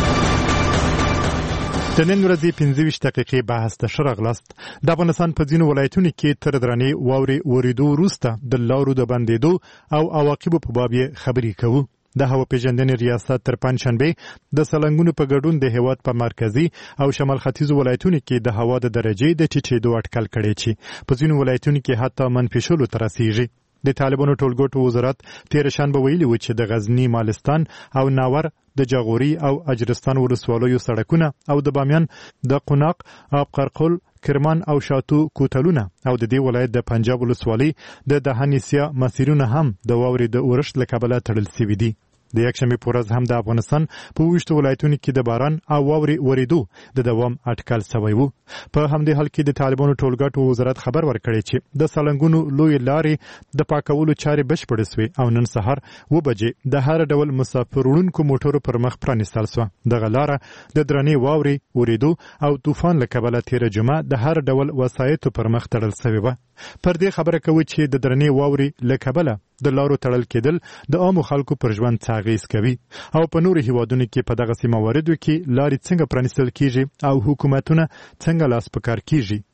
J: د نن ورځې 15 دقیقې بحث ته شرغلست. د افغانستان په ځینو ولایتونو کې تر درنې واورې ورېدو وروسته د لارو د بندېدو او عواقبو په باب خبرې کوو. د هوا پیژندنې ریاست تر پنځشنبه د سلنګونو په ګډون د هیواد په مرکزی او شمال ختیځو ولایتونو کې د هوا د درجې د ټیټېدو اټکل کړی چې په ځینو ولایتونو کې حتی منفي شلو ته رسیږي. د طالبانو ټولګټو وزارت تیر شنبه ویلي و چې د غزنی، مالستان او ناور د جاغوري او اجرستان ولسوالیو سړکونه او د بامیان د قوناق، آب قرقل، کرمان او شاتو کوتلونه او د دې ولایت د پنجاب ولسوالۍ د دهنیسیا مسیرونه هم د واورې د اورښت له کبله تړل شوي دي. د یکشنبه په ورځ هم د افغانستان په 20 ولایتونو کې د باران او واورې ورېدو د دوام اټکل شوی و. په همدې حال کې د طالبانو ټولګټو وزارت خبر ورکړی چې د سلنګونو لوی لارې د پاکولو چارې بشپړې شوې او نن سهار 9 بجې د هر ډول مسافر وړونکو موټرو پر مخ پرانیستل شوه. دغه لاره د درنې واورې ورېدو او طوفان له کبله تیر جمعه د هر ډول وسایطو پر مخ تړل شوی و. پر دې خبره کوي چې د درنې واورې له کبله د لارو تړل کېدل د عامو خلکو پر ژوند اغېز کوي او په نورو هیوادونو کې په دغه سیمه واردو کې لارې څنګه پرانیستل کیږي او حکومتونه څنګه لاس په کار کیږي.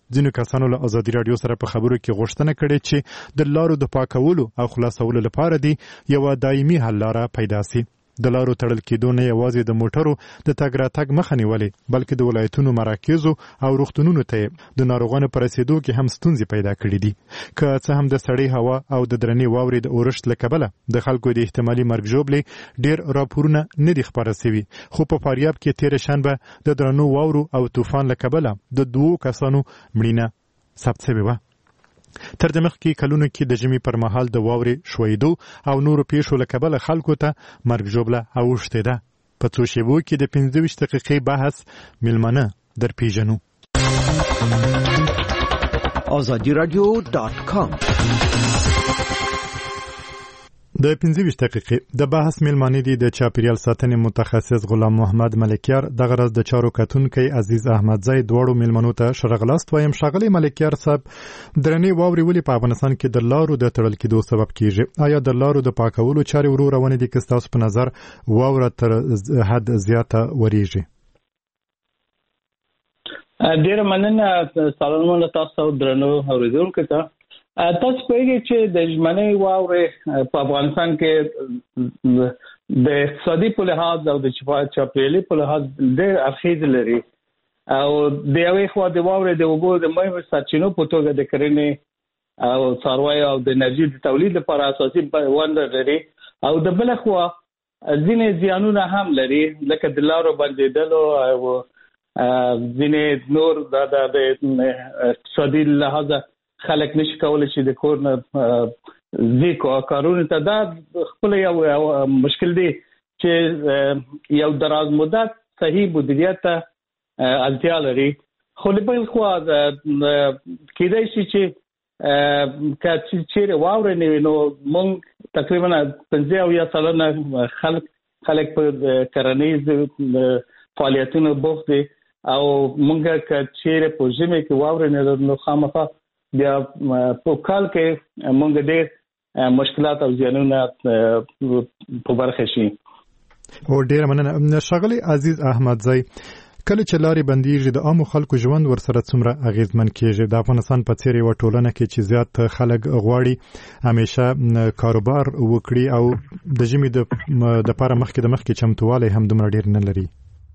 J: ځینو کسانو له ازادي رادیو سره په خبرو کې غوښتنه کړې چې د لارو د پاکولو او خلاصولو لپاره دی یو دایمي حل لاره پیدا سي. د لارو تړل کېدو نه یوازې د موټرو د تګ راتګ مخه نیولې بلکې د ولایتونو مراکزو او روغتونونو ته د ناروغانو په رسېدو کې هم ستونزې پیدا کړې دي. که څه هم د سړې هوا او د درنې واورې د اورښت له کبله د خلکو د احتمالي مرګ ژوبلې ډېر راپورونه نه دي خپاره سوي، خو په فاریاب کې تېره شنبه د درنو واورو او طوفان له کبله د 2 کسانو مړینه ثبت شوې وه. تر د مخکې کلونو کې د ژمي پر مهال د واورې شویدو او نورو پیښو له کبله خلکو ته مرګ ژوبله اوښتې ده. په څو شیبو کې د 25 دقیقې بحث میلمانه در پیژنو.
G: azadiradio.com
J: د 25 دقیقې د بحث میلمانه دي د چاپیریال ساتنې متخصص غلام محمد ملکیار، دغه ورځ د چارو کتونکی عزیز احمدزی دواړو میلمنو ته شرغلاست وایم. ښاغلی ملکیار صاحب، درنې واورې ولې په افغانستان کې د لارو د تړل کېدو سبب کیږي؟ آیا د لارو د پاکولو چارې ورو روانې دي که ستاسو په نظر واوره تر حد زیاته وریږي؟
F: ډیره مننه. سلامونه تاسو درنو اوریدونکو ته. تاسو پوهیږئ چې د ژمنۍ واورې په افغانستان کې د اقتصادي په لحاظ او د چاپیریالي په لحاظ ډېر اغېز لري او د یوې خوا د واورې د اوبو د مهمو سرچینو په توګه د کرنې او څارویو او د انرژي د تولید لپاره اساسي ونډه لري او د بل خوا ځینې زیانونه هم لري لکه د لارو بندېدلو او ځینې نور د اقتصادي لحاظ خلک نشي کولای چې د کور نه ځي کارونه ته. دا خپل یو مشکل دی چې یو دراز مدت صحیح مدیریت ته اړتیا لري. خو له بل خوا کېدای شي چې چیرې واورې نه وي نو موږ تقریبا 50% خلک په کرنیز فعالیتونو بوخت دي او موږ که چیرې په ژمي کې واورې نه نو خامخا بیا په کال کې موږ ډېر مشکلات او زیانونه په برخه شي.
J: او ډېر مننه. ښاغلی عزیز احمدزی، کله چې لارې بندیږي د عامو خلکو ژوند ورسره څومره اغیزمن کیږي؟ د افغانستان په څیر یو ټولنه کې چې زیات خلک غواړي همیشه کاروبار وکړي او د ژمي د لپاره مخکې چمتووالی هم دومره ډېر نه لري.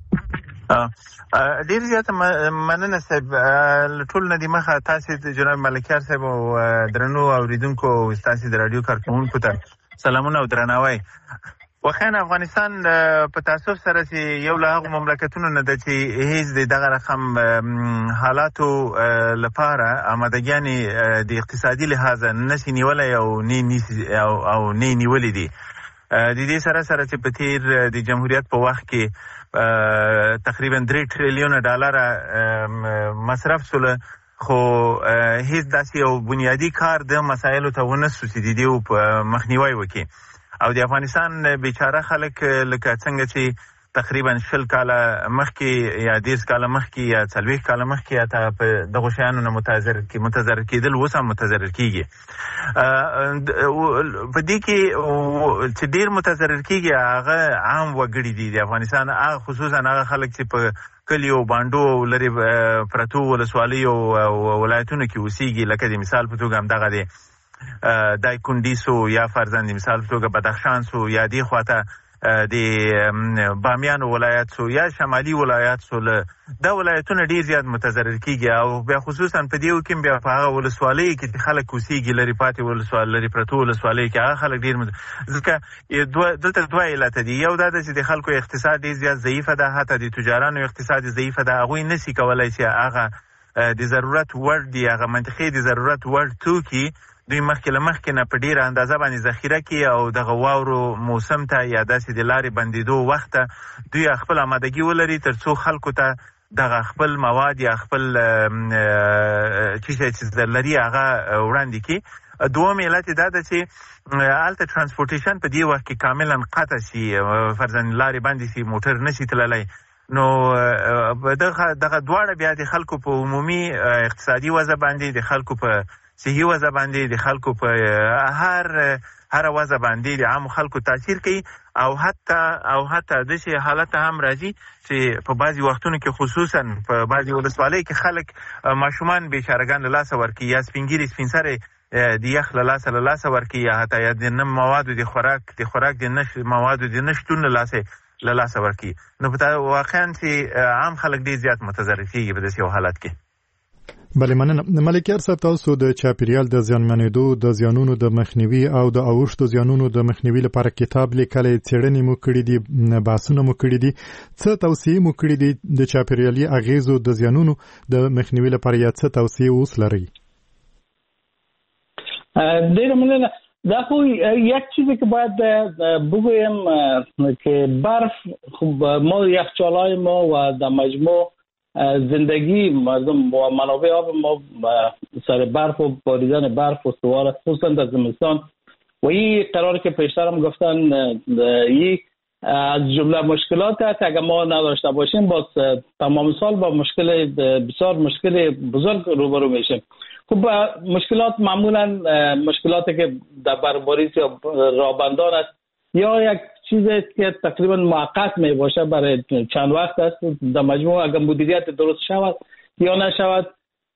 V: ډیر زیات مننه صاحب. ټول نه دی مخه تاسو جناب ملکیار صاحب او درنو اوریدونکو او تاسو د رادیو کارکونکو ته سلامونه او درناوی. واخیاً افغانستان په تاسف سره چې یو له هغو مملکتونو نه ده چې هیڅ دغه رقم حالاتو لپاره آمادګیانې د اقتصادي لحاظه نشي نیولی او نه نیولې دي. د دې سره چې په تیر د جمهوریت په وخت کې تقریبا 3 تریلیون ډالر مصرف شول، خو هیڅ داسې یو بنیادی کار د مسایلو ته ونه سو چې د دې په مخنیوي وکړي او د افغانستان بیچاره خلک لکه څنګه چې تقریبا 20 کاله مخکې یا 10 کاله مخکې یا 40 کاله مخکې یا په دغه شیانو نه متضرر کېدل اوس هم متضرر کېږي. په دې کې چې ډېر متضرر کېږي هغه عام وګړي دي د افغانستان، خصوصا هغه خلک چې په کلیو بانډو لري پرتو ولسوالیو او ولایتونو کې اوسېږي. لکه د مثال په توګه همدغه دی دایکنډي سو یا فرزند مثال په توګه بدخشان سو یا دې خواته د بامیان ولایت سو یا شمالي ولایت سو. دا ولایتونه ډیر زیات متضرر کیږي او بیا خصوصا په دې وکم بیا په هغه ولسوالۍ کې خلک اوسېږي لري پاتې ولسوالۍ لري پرتو ولسوالۍ کې هغه خلک ډیر ځکه دلته دوه علت دي. یو دا چې د خلکو اقتصاد ډیر زیات ضعیفه ده، حتی د تجارانو اقتصاد ضعیفه ده. هغوی نشي کولای چې هغه د ضرورت وړ دي، هغه منطقي د ضرورت وړ توکي دوی مخکې نه په ډیره اندازه باندې ذخیره کړي او دغه واورو موسم ته یا داسې د لارې بندېدو وخت ته دوی خپل آمادګي ولري تر څو خلکو ته دغه خپل مواد یا خپل چې لري هغه وړاندې کړي. دوم علت دا ده چې هلته ترانسپورټیشن په دې وخت کې کاملا قطع شي، فرضاً لارې بندې شي، موټر نشي تللی. نو دغه دواړه بیا د خلکو په عمومي اقتصادي وضع باندې، د خلکو په صحي وضع باندې، د خلکو په هر وضع باندې د عام خلکو تاثیر کوي او حتی د شي حالت هم راځي چې په بعضي وختونو کې خصوصا په بعضي ولسوالۍ کې خلک ماشومان بیچارهګان له لاسه ورکوي یا سپینګیري سپینسرې د یخ له لاسه ورکوي یا حتی یا د نم موادو د خوراک د نش موادو د نشتون له لاسه ورکوي. نو په واقعا چې عام خلک ډېر زیات متضرر کېږي په داسې حالت کې.
J: بله مننه. ملکیار صاحب تاسو د چاپیریال د زیانمنېدو د زیانونو د مخنیوي او د اوښتو زیانونو د مخنیوي لپاره کتاب لیکلی، څېړنې مو کړي دي، بحثونه مو کړي دي، څه توصیې مو کړي دي د چاپیریالي اغیزو د زیانونو د مخنیوي لپاره یا څه توصیې اوس لرئ؟
F: ډېره مننه. دا خو یک چیزی که باید بگویم که برف ما یخچال‌های ما و در مجموع زندگی مردم و منابع آب ما سر برف و باریدن برف استوار، خصوصا در زمستان و این قراره که پیشترم گفتن این از جمله مشکلات است. اگر ما نداشته باشیم باز تمام سال با بسیار مشکل بزرگ روبرو میشیم. خب مشکلات معمولا مشکلاتی که در برفباری یا رابندان است یا یک چیزی که تقریبا موقت می باشه برای چند وقت است. در مجموع اگر مدیریت درست شود یا نشود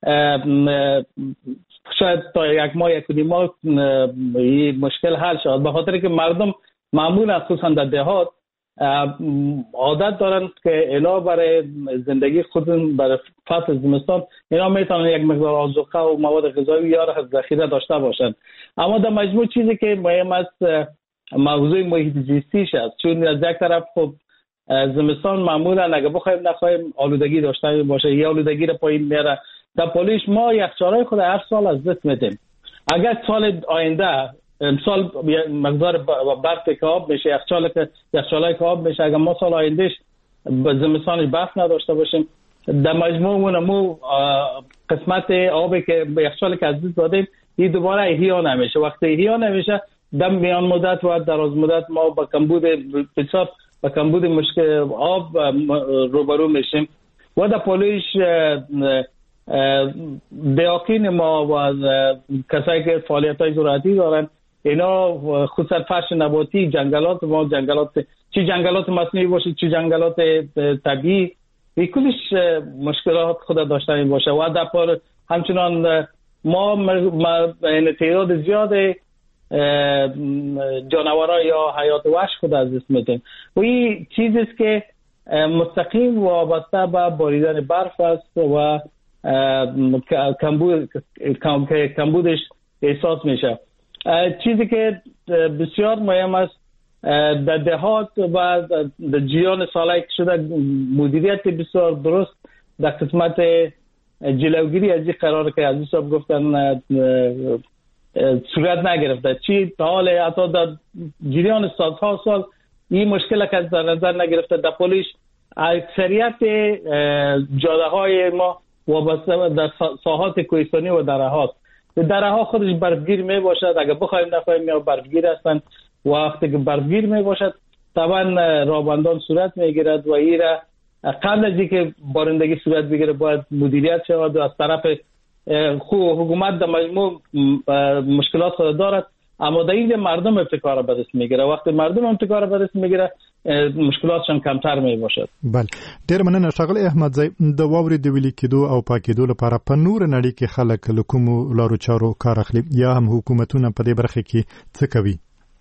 F: شاید تا یک ماه یک و نیم ماه این مشکل حل شود، به خاطر که مردم معمولا خصوصا در دهات عادت دارند که اینا برای زندگی خودشون برای فصل زمستان اینا میتونن یک مقدار آذوقه و مواد غذایی یا ذخیره داشته باشند. اما در مجموع چیزی که مهم است موضوع محیط زیستیش است، چون از یک طرف خب زمستان معمولا اگه بخوایم نخوایم آلودگی داشته باشه یا آلودگی را پایین میاره. در پولیش ما یخچال‌های خود هر سال از دست میدیم. اگر سال آینده امسال مقدار برف که آب میشه یخچال‌های که آب میشه، اگر ما سال آیندهش زمستانش برف نداشته باشیم در مجموع مو قسمت آبی که یخچال که از دست دادیم این دوباره احیا نمیشه. وقتی احیا نمیشه در میان مدت و دراز مدت ما با کمبود مشکل آب روبرو میشیم. و در پولیش دیاقین ما و کسایی که فعالیت‌های زراعتی دارن اینا خصوصا فرش نباتی جنگلات ما چی جنگلات مصنوعی باشه چی جنگلات طبیعی کلش مشکلات خود داشته باشه. و در پر همچنان ما تعداد زیاد جانورها یا حیات وحش خود از دست میدیم و این چیزی است که مستقیم وابسته به باریدن برف است و کمبودش احساس میشه. چیزی که بسیار مهم است در دهات و در جریان سالهای که شده مدیریت بسیار درست در قسمت جلوگیری از این قرار که عزیز صاحب گفتن صورت نگرفته. چی تا حال حتی در جریان سال این مشکل که در نظر نگرفته. در پولیش اکثریت جاده های ما وابسته در ساحات کوهستانی و درهات درها خودش برفگیر می باشد. اگر بخوایم نخواهیم یا برفگیر هستند. وقتی که برفگیر می باشد طبعا رابندان صورت می گیرد و این را قبل از اینکه بارندگی صورت بگیره باید مدیریت شود و از طرف حکومت در مجموع مشکلات خود دارد. اما در اینجا مردم ابتکار به دست میگیره. وقتی مردم ابتکار به دست میگیره مشکلاتشان کمتر می باشد.
J: بله ډیر مننه ښاغلی احمدزی. د واورې د ویلي کېدو او پاکېدو لپاره په نور نړۍ کې خلک له کومو لارو چارو کار اخلي یا هم حکومتونه په دې برخه کې څه کوي؟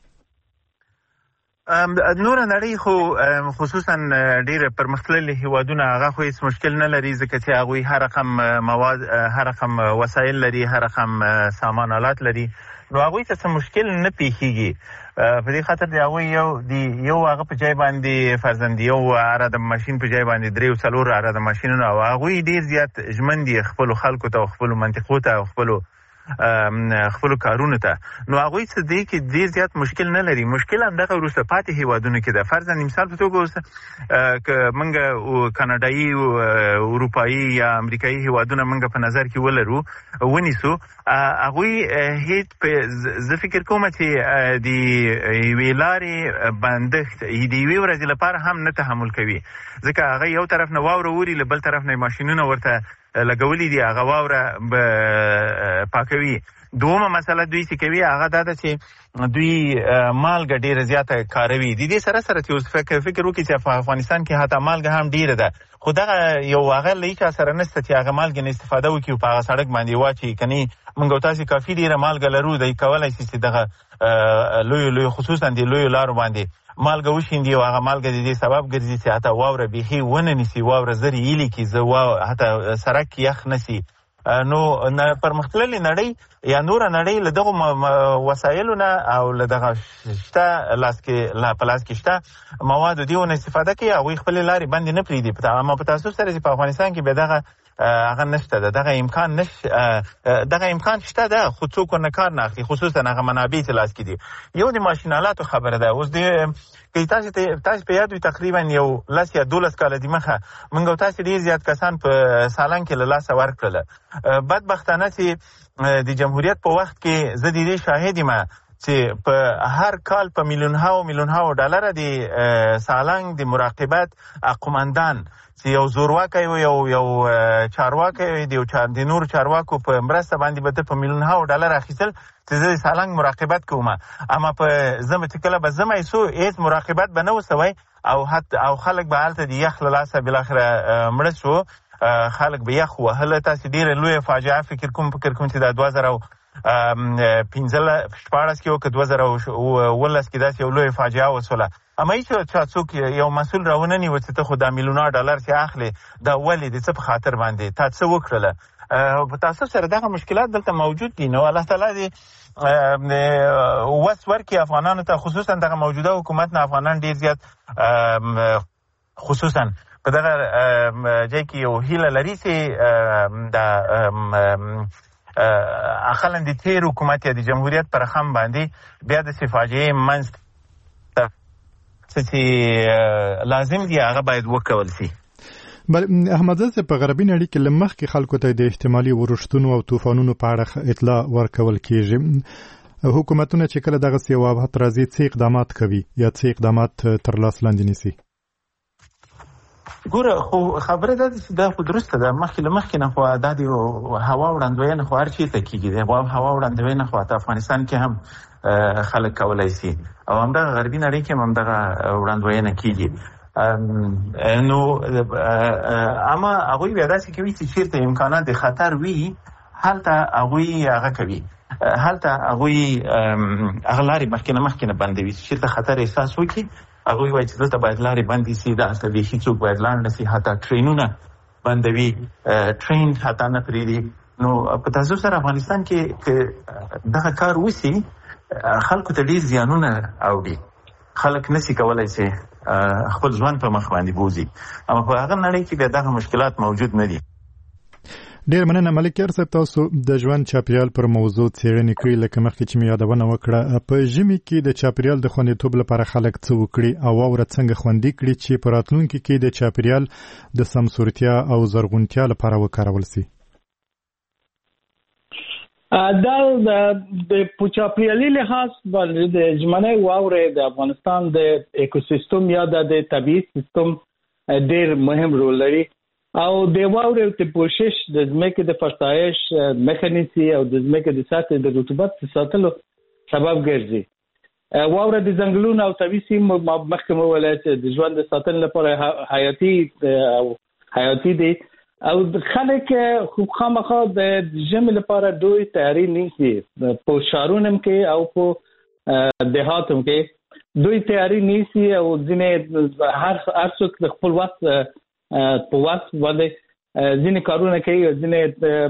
V: نور نړۍ خو خصوصا ډېر پرمختللي هیوادونه هغه خو هیڅ مشکل نه لري ځکه چې هغوی هر رقم مواد هر رقم وسایل لري هر رقم سامان آلات لري نو هغوی ته څه مشکل نه پیښیږي. په دې خاطر د هغوی یو هغه په ځای باندې فرضاً یو اره د ماشین په ځای باندې 3-4 اره د ماشینونه او هغوی ډېر زیات ژمن دي خپلو خلکو ته او خپلو منطقو ته او خپلو کارونو ته. نو هغوی څه دی کې ډېر زیات مشکل نه لري. مشکل همدغه وروسته پاتې هیوادونو کې ده. فرضاً مثال په توګه اوس که موږ کاناډایي اروپایي یا امریکایي هیوادونه موږ په نظر کې ونیسو هغوی هیڅ زه فکر کوم چې د یوې لارې بندښت د یوې ورځې لپاره هم نه تحمل کوي ځکه هغه یو طرف نه واوره اوري له بل طرف نه ماشینونه ورته لګولي دي هغه واوره پاکوي. دومه مسله دوی چې کوي هغه دا ده چې دوی مالګه ډیره زیاته کاروي. د دې سره سره چې فکر وکړي چې په افغانستان کې حتی مالګه هم ډیره ده، خو دغه یو هغه لیکه سره نشته چې هغه مالګه نه استفاده وکړي او په هغه سړک باندې واچي. کني موږ تاسو کافي ډیره مالګه لرو، دی کولای شي چې دغه لوی خصوصا د لوی لارو باندې مالګه وشیندي او هغه مالګه د دې سبب ګرځي چې حتی واوره بیخي ونه نیسي، واوره زری ایلی کې حتی سړک یخ نسی. نو پرمختللې نړۍ یا نور نړۍ له دغه وسایلو نه او له دغه شته لاس کې شته مواد دیونه استفاده کوي او خپل لارې باندې نه پریدي. اما په تاسو سره چې په افغانستان کې به دغه هغه نشته ده، دغه امکان شته ده، خو څوک نه کار نه اخلي، خصوصا هغه منابع چې لاس کې دي. یو د ماشینالاتو خبره ده. اوس که تاسو په یاد وي تقریبا یو 10 یا 12 کال د مخه موږ تاسو ډیر زیات کسان په سالنګ کې له لاسه ورکړل. بدبختانه چې د جمهوریت په وخت کې زه د دې شاهد یم چې په هر کال په میلیونها ډالر د سالنګ د مراقبت قومندان چې یو زورواکي یو چارواکي د نور چارواکو په مرسته باندې به په میلیونها ډالر اخیستل چې زه د سالنګ مراقبت کوم. اما په زمه چې کله به زمه هیڅ مراقبت به نه وسوي او خلک به هلته د یخ له لاسه بالاخره مړه شو، خلک به یخ وهله. تاسو ډیره لویه فاجعه فکر کوم چې د 2015 کې او 2019 کې داسې یو لویه فاجعه وسوله. اما هیڅ څوک یو مسؤل راونه نیو چې ته خو د میلیونه ډالر چې اخلي دا ولې د څه په خاطر باندې تاسو وکړله. په تاسو سره دغه مشکلات دلته موجود دي. نو الله تعالی دې وس ورکړي افغانانو ته، خصوصا دغه موجوده حکومت نه افغانان ډیر زیات خصوصا په دغه ځای کې یو هیله لري چې د اخلن د تیر حکومت یا د جمهوریت پر خم باندې بیا د فاجعه منځ چې لازم دی هغه باید وکول شي.
J: بل احمد زه په غربي نړۍ کې لمخ کې خلکو ته د احتمالي ورښتونو او طوفانونو په اړه اطلاع ورکول کیږي. حکومتونه چې کله دغه سیوابات راځي څه اقدامات کوي یا څه اقدامات تر لاس لاندې نیسي؟
V: ګوره خو خبره ده چې دا خو درسته ده. مخکې نه خو دا د هوا وړاندوینه خو هر چیرته کېږي. د هوا وړاندوینه خو په افغانستان کې هم خلک کولی شي او همدغه غربي نړۍ کې هم همدغه وړاندوینه کېږي. نو اما هغوی بیا داسې کوي چې چیرته امکانات د خطر وي هلته هغوی هغه کوي، هلته هغوی هغه لارې مخکې نه بندوي. چیرته خطر احساس وکړي هغوی وایي چې دلته باید لارې بندې شي، دلته بیخي څوک باید لاړ نه شي، حتی ټرینونه بندوي، ټرین حتی نه پرېږدي. نو په تاسو سره افغانستان کې دغه کار وشي خلکو ته ډېر زیانونه اوړي، خلک نشي کولی چې خپل ژوند په مخ باندې بوځي. اما په هغه نړۍ کې بیا دغه مشکلات موجود نه دي.
J: ډیر مننه ملک یار صاحب، تاسو د ژوند چاپیریال پر موضوع څېړنې کړې لکه مخکې چې مې یادونه وکړه. په ژمي کې د چاپیریال د خوندیتوب لپاره خلک څه وکړي او واوره څنګه خوندي کړي چې په راتلونکي کې د چاپیریال د سمسورتیا او زرغونتیا لپاره وکارول شي؟
F: دا د چاپیریالي لحاظ باندې د ژمنۍ واورې د افغانستان د اکوسیستم یا د طبیعي سیستم ډیر مهم رول لري او د واورې د پوشش د ځمکې د فرسایش مخه نیسي او د ځمکې د سطح د رطوبت ساتلو سبب ګرځي. واوره د ځنګلونو او طبیعي سیمو مخکې مو ویل چې د ژوند د ساتنې لپاره حیاتي دي او خلک خو خامخا د ژمي لپاره دوی تیاری نیسي. په ښارونو کې او په دیهاتو کې دوی تیاری نیسي او ځینې هر څوک د خپل وخت په وخت باندې ځینې کارونه کوي، ځینې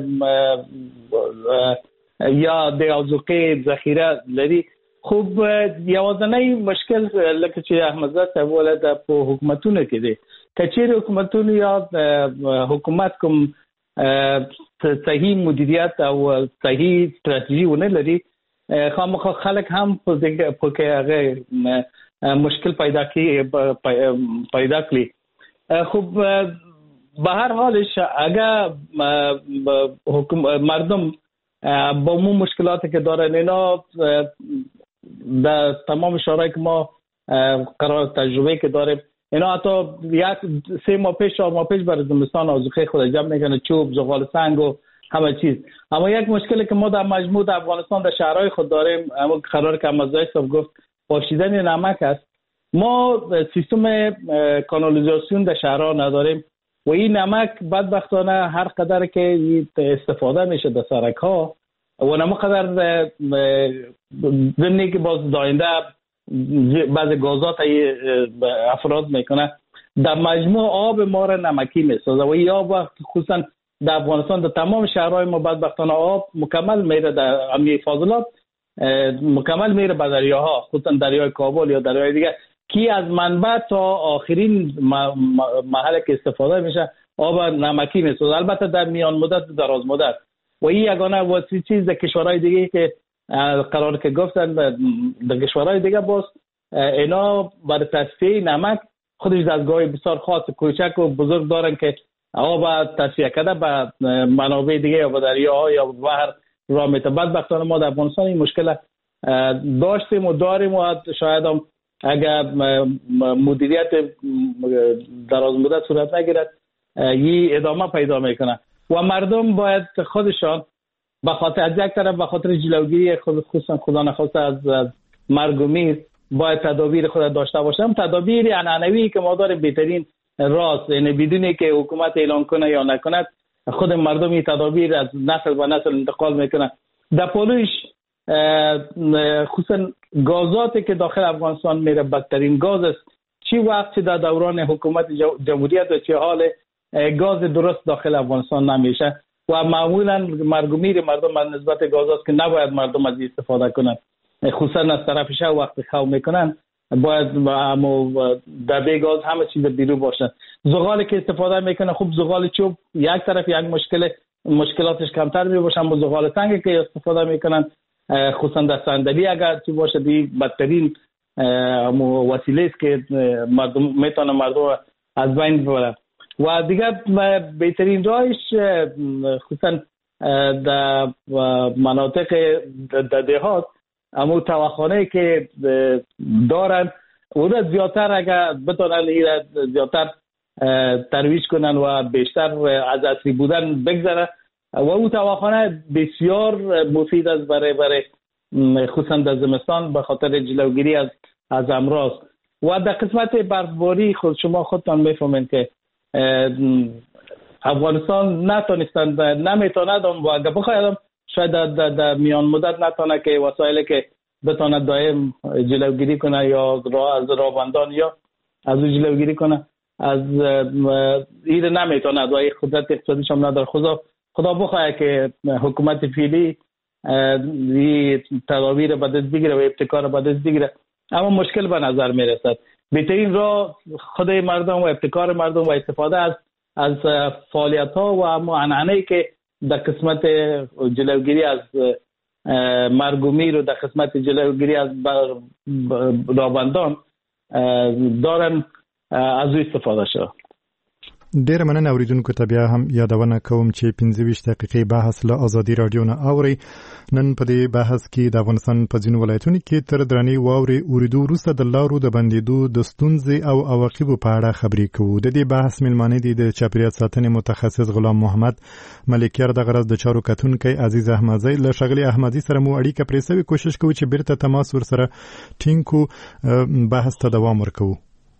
F: یا د اوزوقې ذخیره لري. خو یوازینی مشکل لکه چې احمدزاد صاحب ویل دا په حکومتونو کې دی. کچېرې حکومتونو یا حکومت کوم صحیح مدیریت او صحیح ستراتیژي ونه لري، خامخا خلک هم په کې هغه مشکل پیدا کړي. خب به هر حالش اگر مردم با اون مشکلاتی که دارن اینا در تمام شورای که ما قرار تجربه که داریم اینا حتی 3 ماه پیش 4 ماه پیش برای زمستان آذوقه خود جمع میکنه، چوب، زغال سنگ و همه چیز. اما یک مشکلی که ما در مجموع در افغانستان در شهرهای خود داریم، اما قرار که امازای صاحب گفت پاشیدن نمک است. ما سیستم کانالیزاسیون در شهرها نداریم و این نمک بدبختانه هر قدر که استفاده میشه در سرک ها و نمو قدر ضمنی که باز داینده بعض گازات افراد میکنه، در مجموع آب ما را نمکی میسازه و این آب خصوصا در افغانستان در تمام شهرهای ما بدبختانه آب مکمل میره در امی فاضلات مکمل میره به دریاها، خصوصا دریای کابل یا دریای دیگه کی از منبع تا آخرین محل که استفاده میشه آب نمکی میسازه. البته در میان مدت دراز مدت و این یگانه واسه چیز در کشورهای دیگه که قرار که گفتن در کشورهای دیگه باز اینا برای تصفیه نمک خودش دستگاه بسیار خاص کوچک و بزرگ دارن که آب تصفیه کرده به منابع دیگه یا به دریاها یا به بحر راه میته. بدبختانه ما در افغانستان این مشکل داشتیم و داریم و شاید هم اگر مدیریت دراز مدت صورت نگیرد این ادامه پیدا میکنه و مردم باید خودشان به خاطر از یک طرف به خاطر جلوگیری خصوصا خدا نخواسته از مرگ و میر باید تدابیر خود داشته باشم. تدابیر عنعنوی که ما داریم بهترین راست، یعنی بدونی که حکومت اعلان کنه یا نکند خود مردم این تدابیر از نسل به نسل انتقال میکنه. در پولوش خصوصا گازاتی که داخل افغانستان میره بدترین گاز است. چی وقتی در دوران حکومت جمهوریت و چه حال گاز درست داخل افغانستان نمیشه و معمولا مرگ و میر مردم از نسبت گازاست که نباید مردم از استفاده کنند، خصوصا از طرف شب وقت خواب میکنن باید دبه گاز همه چیز بیرو باشه. زغالی که استفاده میکنه خب زغال چوب یک طرف یک مشکلاتش کمتر میباشه، اما زغال تنگی که استفاده میکنن خصوصا در صندلی اگر چی باشه دی بدترین وسیله است که مردم میتونه مردم از بین ببره. و دیگر بهترین راهش خصوصا در مناطق دهات اما تواخانه که دارن او زیادتر اگر بتونن زیادتر ترویج کنن و بیشتر از اصلی بودن بگذره و او تواخانه بسیار مفید است برای خصوصا در زمستان به خاطر جلوگیری از امراض. و در قسمت برفباری شما خودتان میفهمید که افغانستان نمیتونه و اگر بخواید شاید در میان مدت نتونه که وسایلی که بتونه دائم جلوگیری کنه یا از راهبندان یا از او جلوگیری کنه از این نمیتونه و قدرت اقتصادیش هم نداره. خدا بخواه که حکومت فعلی این تدابیر به دست بگیره و ابتکار به دست بگیره، اما مشکل به نظر میرسد. بهترین راه خود مردم و ابتکار مردم و استفاده از فعالیت ها و اما عنعنه‌ای که در قسمت جلوگیری از مرگ و میر و در قسمت جلوگیری از رابندان دارن از او استفاده شد.
J: ډیره مننه اوریدونکو ته بیا هم یادونه کوم چې 15 دقیقې بحث له ازادي رادیو نه اوري. نن په دې بحث کې د افغانستان په ځینو ولایتونو کې تر درنې واورې اوریدو وروسته د لارو د بندېدو د ستونزې او عواقبو په اړه خبرې کوو. د دې بحث ملمانه دي د چاپیریال ساتنې متخصص غلام محمد ملکیار د غرض د چارو کتونکي عزیز احمدزی له شغلی احمدی سره مو اړیکه پرې سوي کوشش کوو چې بیرته تماس ورسره ټینګ کو بحث ته دوام ورکوو.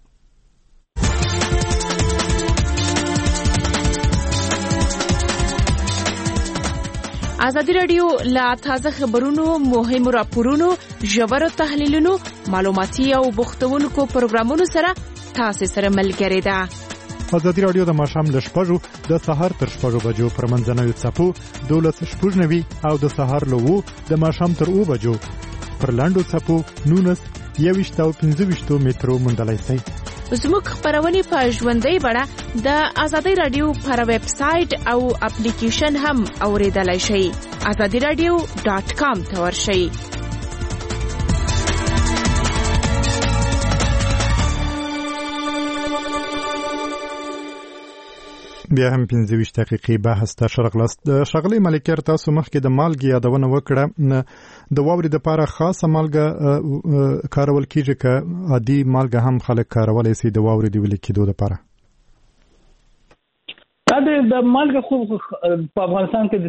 Q: ازادي رادیو لا تازه خبرونو، مهمو راپورونو، ژورو تحلیلونو، معلوماتي او بوختونکو پروګرامونو سره تاسو سره ملګری ده.
J: ازادي رادیو د ماښام له 6 د سهار تر 6 بجو پر منځنوي څپو 12:09 او د سهار له 2 د ماښام تر 2 بجو پر لاندو څپو 19 او 15 مترو مندلای شي.
Q: زموږ خبرونه په ژوندۍ بڼه د ازادي رادیو پر ویب سټ او اپلیکیشن هم اوریدلای شئ. azadiradio.com ته ورشئ.
J: بیا هم 15 دقیقې بحث ته شرغلاست. شغلی ملکیار تاسو مخکې د مالګې یادونه وکړه. د واورې لپاره خاصه مالګه کارول کیږي که عادي مالګه هم خلک کارولای شي د واورې د ویلې کېدو لپاره؟
F: د مالګه خو په افغانستان کې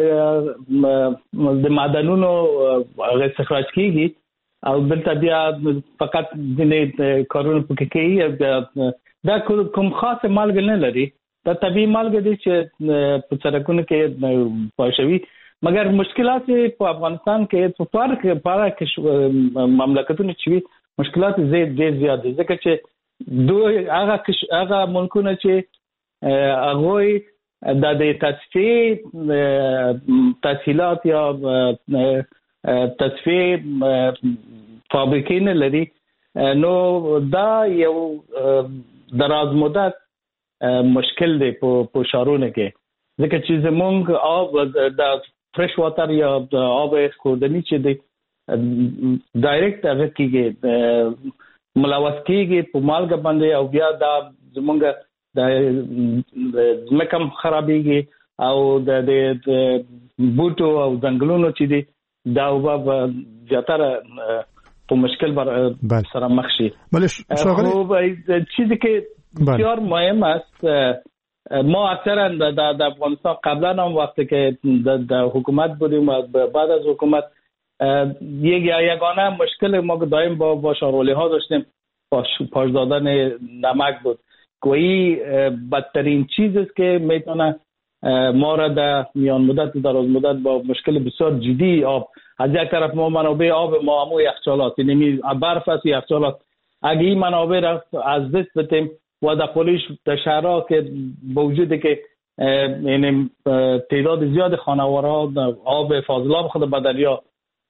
F: د معدنونو استخراج کیږي او دلته بیا فقط د کارونو پکې کوي دا کوم خاصه مالګه نه لري دا طبيعي مالګه دي چې په سرکونو کې پاشوي مګر مشکلات په افغانستان کې په فرق مملکتونو چې مشکلات ډېر زیات دي ځکه چې دوی هغه ملکونه چې هغه د تصفیه تسهیلات یا تصفیه فابریکې نه لري نو دا یو دراز مدت مشکل دی په شارونو کې ځکه چې زمونږ آب د فرش واتر یا آب خوردنی چې دی ډایرکټ هغه کېږي ملوث کېږي په مالګه باندې او بیا دا زمونږ د ځمکه خرابېږي او د بوټو او ځنګلونو چې دي دا وبا زیاتره په مشکل سره مخ شي خو چیزی که بسیار مهم است ما اکثرا در افغانستان قبلا هم وقتی که در حکومت بودیم و بعد از حکومت یگانه مشکل ما دائم با شارولی ها داشتیم پاش دادن نمک بود کوئی بدترین چیز است که میتونه ما را در میان مدت و دراز مدت با مشکل بسیار جدی آب از یک طرف ما منابع آب ما همون یخچالات یعنی برف است یخچالات اگه این منابع را از دست بدیم و در پولیش در شهرها که با وجودی که یعنی تعداد زیاد خانوارها آب فاضلاب خود به دریا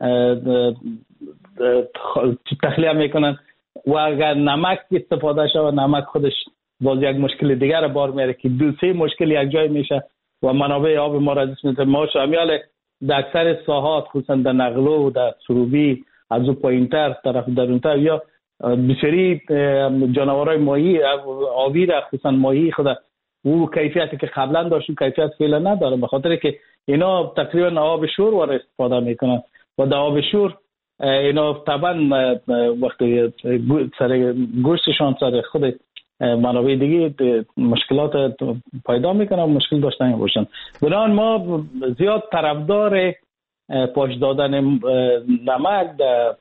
F: تخلیه میکنن و اگر نمک استفاده شود نمک خودش باز یک مشکل دیگر بار میاره که دو سه مشکل یک جای میشه و منابع آب ما را دست میده ما شامل در اکثر ساحات خصوصا در نقلو و در سروبی از او پایینتر طرف درونتر یا بسیاری جانورای ماهی آبی را خصوصا ماهی خود او کیفیتی که قبلا داشت و کیفیت فعلا نداره به خاطر که اینا تقریبا آب شور وارد استفاده میکنن و در آب شور اینا طبعا وقتی سر گوشتشان سر خود منابع دیگه مشکلات پیدا میکنن و مشکل داشتن باشن بنابراین ما زیاد طرفدار پاش دادن نمک در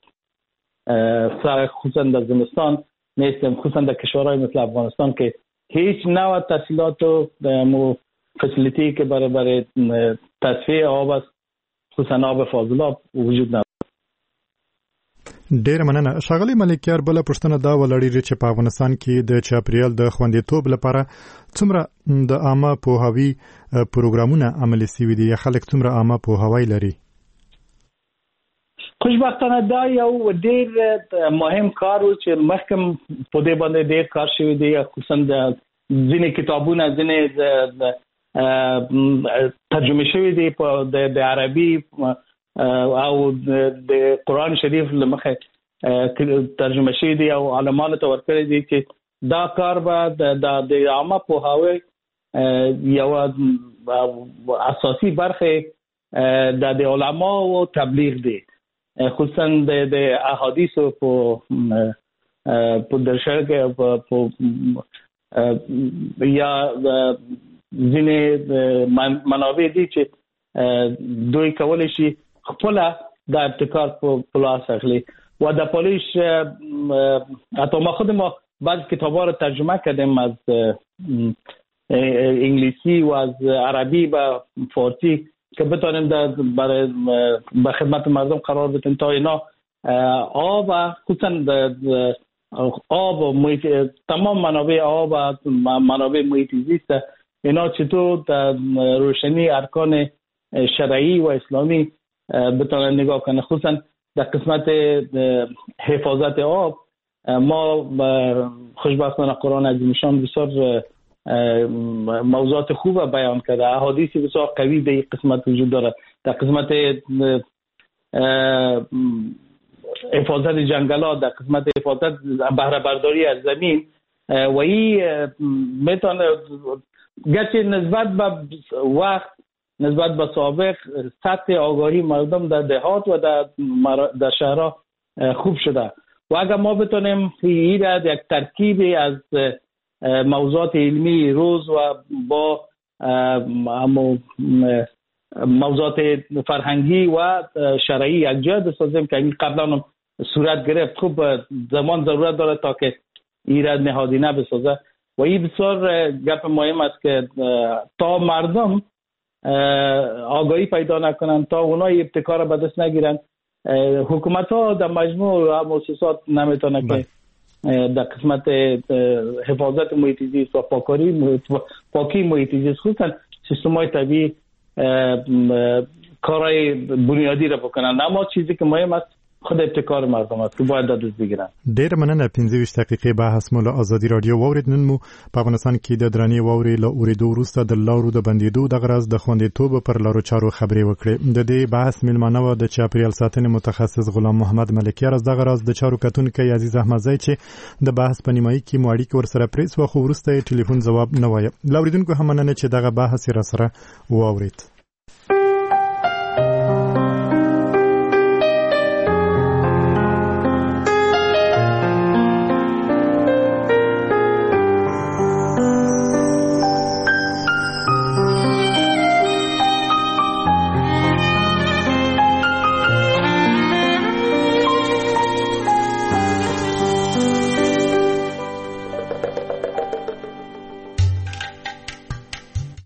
F: خصوصا در زمستان نیستیم خصوصا در کشورهای مثل افغانستان که هیچ نوع تسهیلات و فسیلیتی که برای تصفیه آب است خصوصا آب فاضلاب وجود نداره
J: ډیر مننه ښاغلی ملکیار بل پښتنه دا ولړي چې په افغانستان کې د چاپریال د خوندیتوب لپاره څومره د عامه پوهاوی پروګرامونه عملي شوي دي یا خلک څومره عامه پوهاوی لري
F: خوشبختانه دا یو ډیر مهم کار و چې مخکم په دې باندې ډیر کار شوی دی خصوصا د ځینې کتابونه ځینې ترجمه شوی دی په د عربي او د قرآن شریف لمخه ترجمه شوی دی او علماء ته ورکړی دی چې دا کار به د عامه پوهاوی یو اساسي برخه د علماء او تبلیغ دی خصوصا د احادیث په درشل کې یا ځینې منابع دي چې دوی کولای شي خپل د ابتکار په لاس اخلي و در پولیش حتی ما خودم بعض کتاب‌ها رو ترجمه کردیم از انگلیسی و از عربی به فارسی که بتونیم به خدمت مردم قرار بدیم تا اینا آب و خصوصا آب و تمام منابع آب و منابع محیط زیست اینا چطور در روشنی ارکان شرعی و اسلامی بتونن نگاه کنه خصوصا در قسمت حفاظت آب ما خوشبختانه قرآن عظیم‌شان بسیار موضوعات خوب بیان کرده احادیث بسیار قوی در این قسمت وجود داره در قسمت حفاظت جنگلات در قسمت حفاظت بهره برداری از زمین و این میتونه گرچه نسبت به وقت نسبت به سابق سطح آگاهی مردم در دهات و در شهرها خوب شده و اگر ما بتونیم این را یک ترکیبی از موضوعات علمی روز و با موضوعات فرهنگی و شرعی یکجا بسازیم که این قبلا صورت گرفت. خوب زمان ضرورت داره تا که این را نهادینه بسازه و این بسیار گپ مهم است که تا مردم آگاهی پیدا نکنن، تا اونای ابتکار به دست نگیرن، حکومت ها در مجموع مؤسسات نمیتونه که در قسمت حفاظت محیط زیست و پاکی محیط زیست خصوصا سیستم های طبیعی کارهای بنیادی را بکنن. اما چیزی که مهم است خود ابتکار مردم است که باید دست بگیرن.
J: ډیر مننه. 15 دقیقې بحث مو له ازادي رادیو واورید. نن مو په افغانستان کې د درنې واورې له اوریدو وروسته د لارو د بندیدو د غرض د خوندیتوب پر لارو چارو خبرې وکړې. د دې بحث میلمانه و د چاپریال ساتنې متخصص غلام محمد ملکیار از د غرض د چارو کتونکو عزیز احمدزی چې د بحث په نیمایي کې مو اړیکې ورسره پریس و خو وروسته ټلیفون جواب نه وایي. لاوریدونکو هم مننه چې دغه بحث را سره واورید.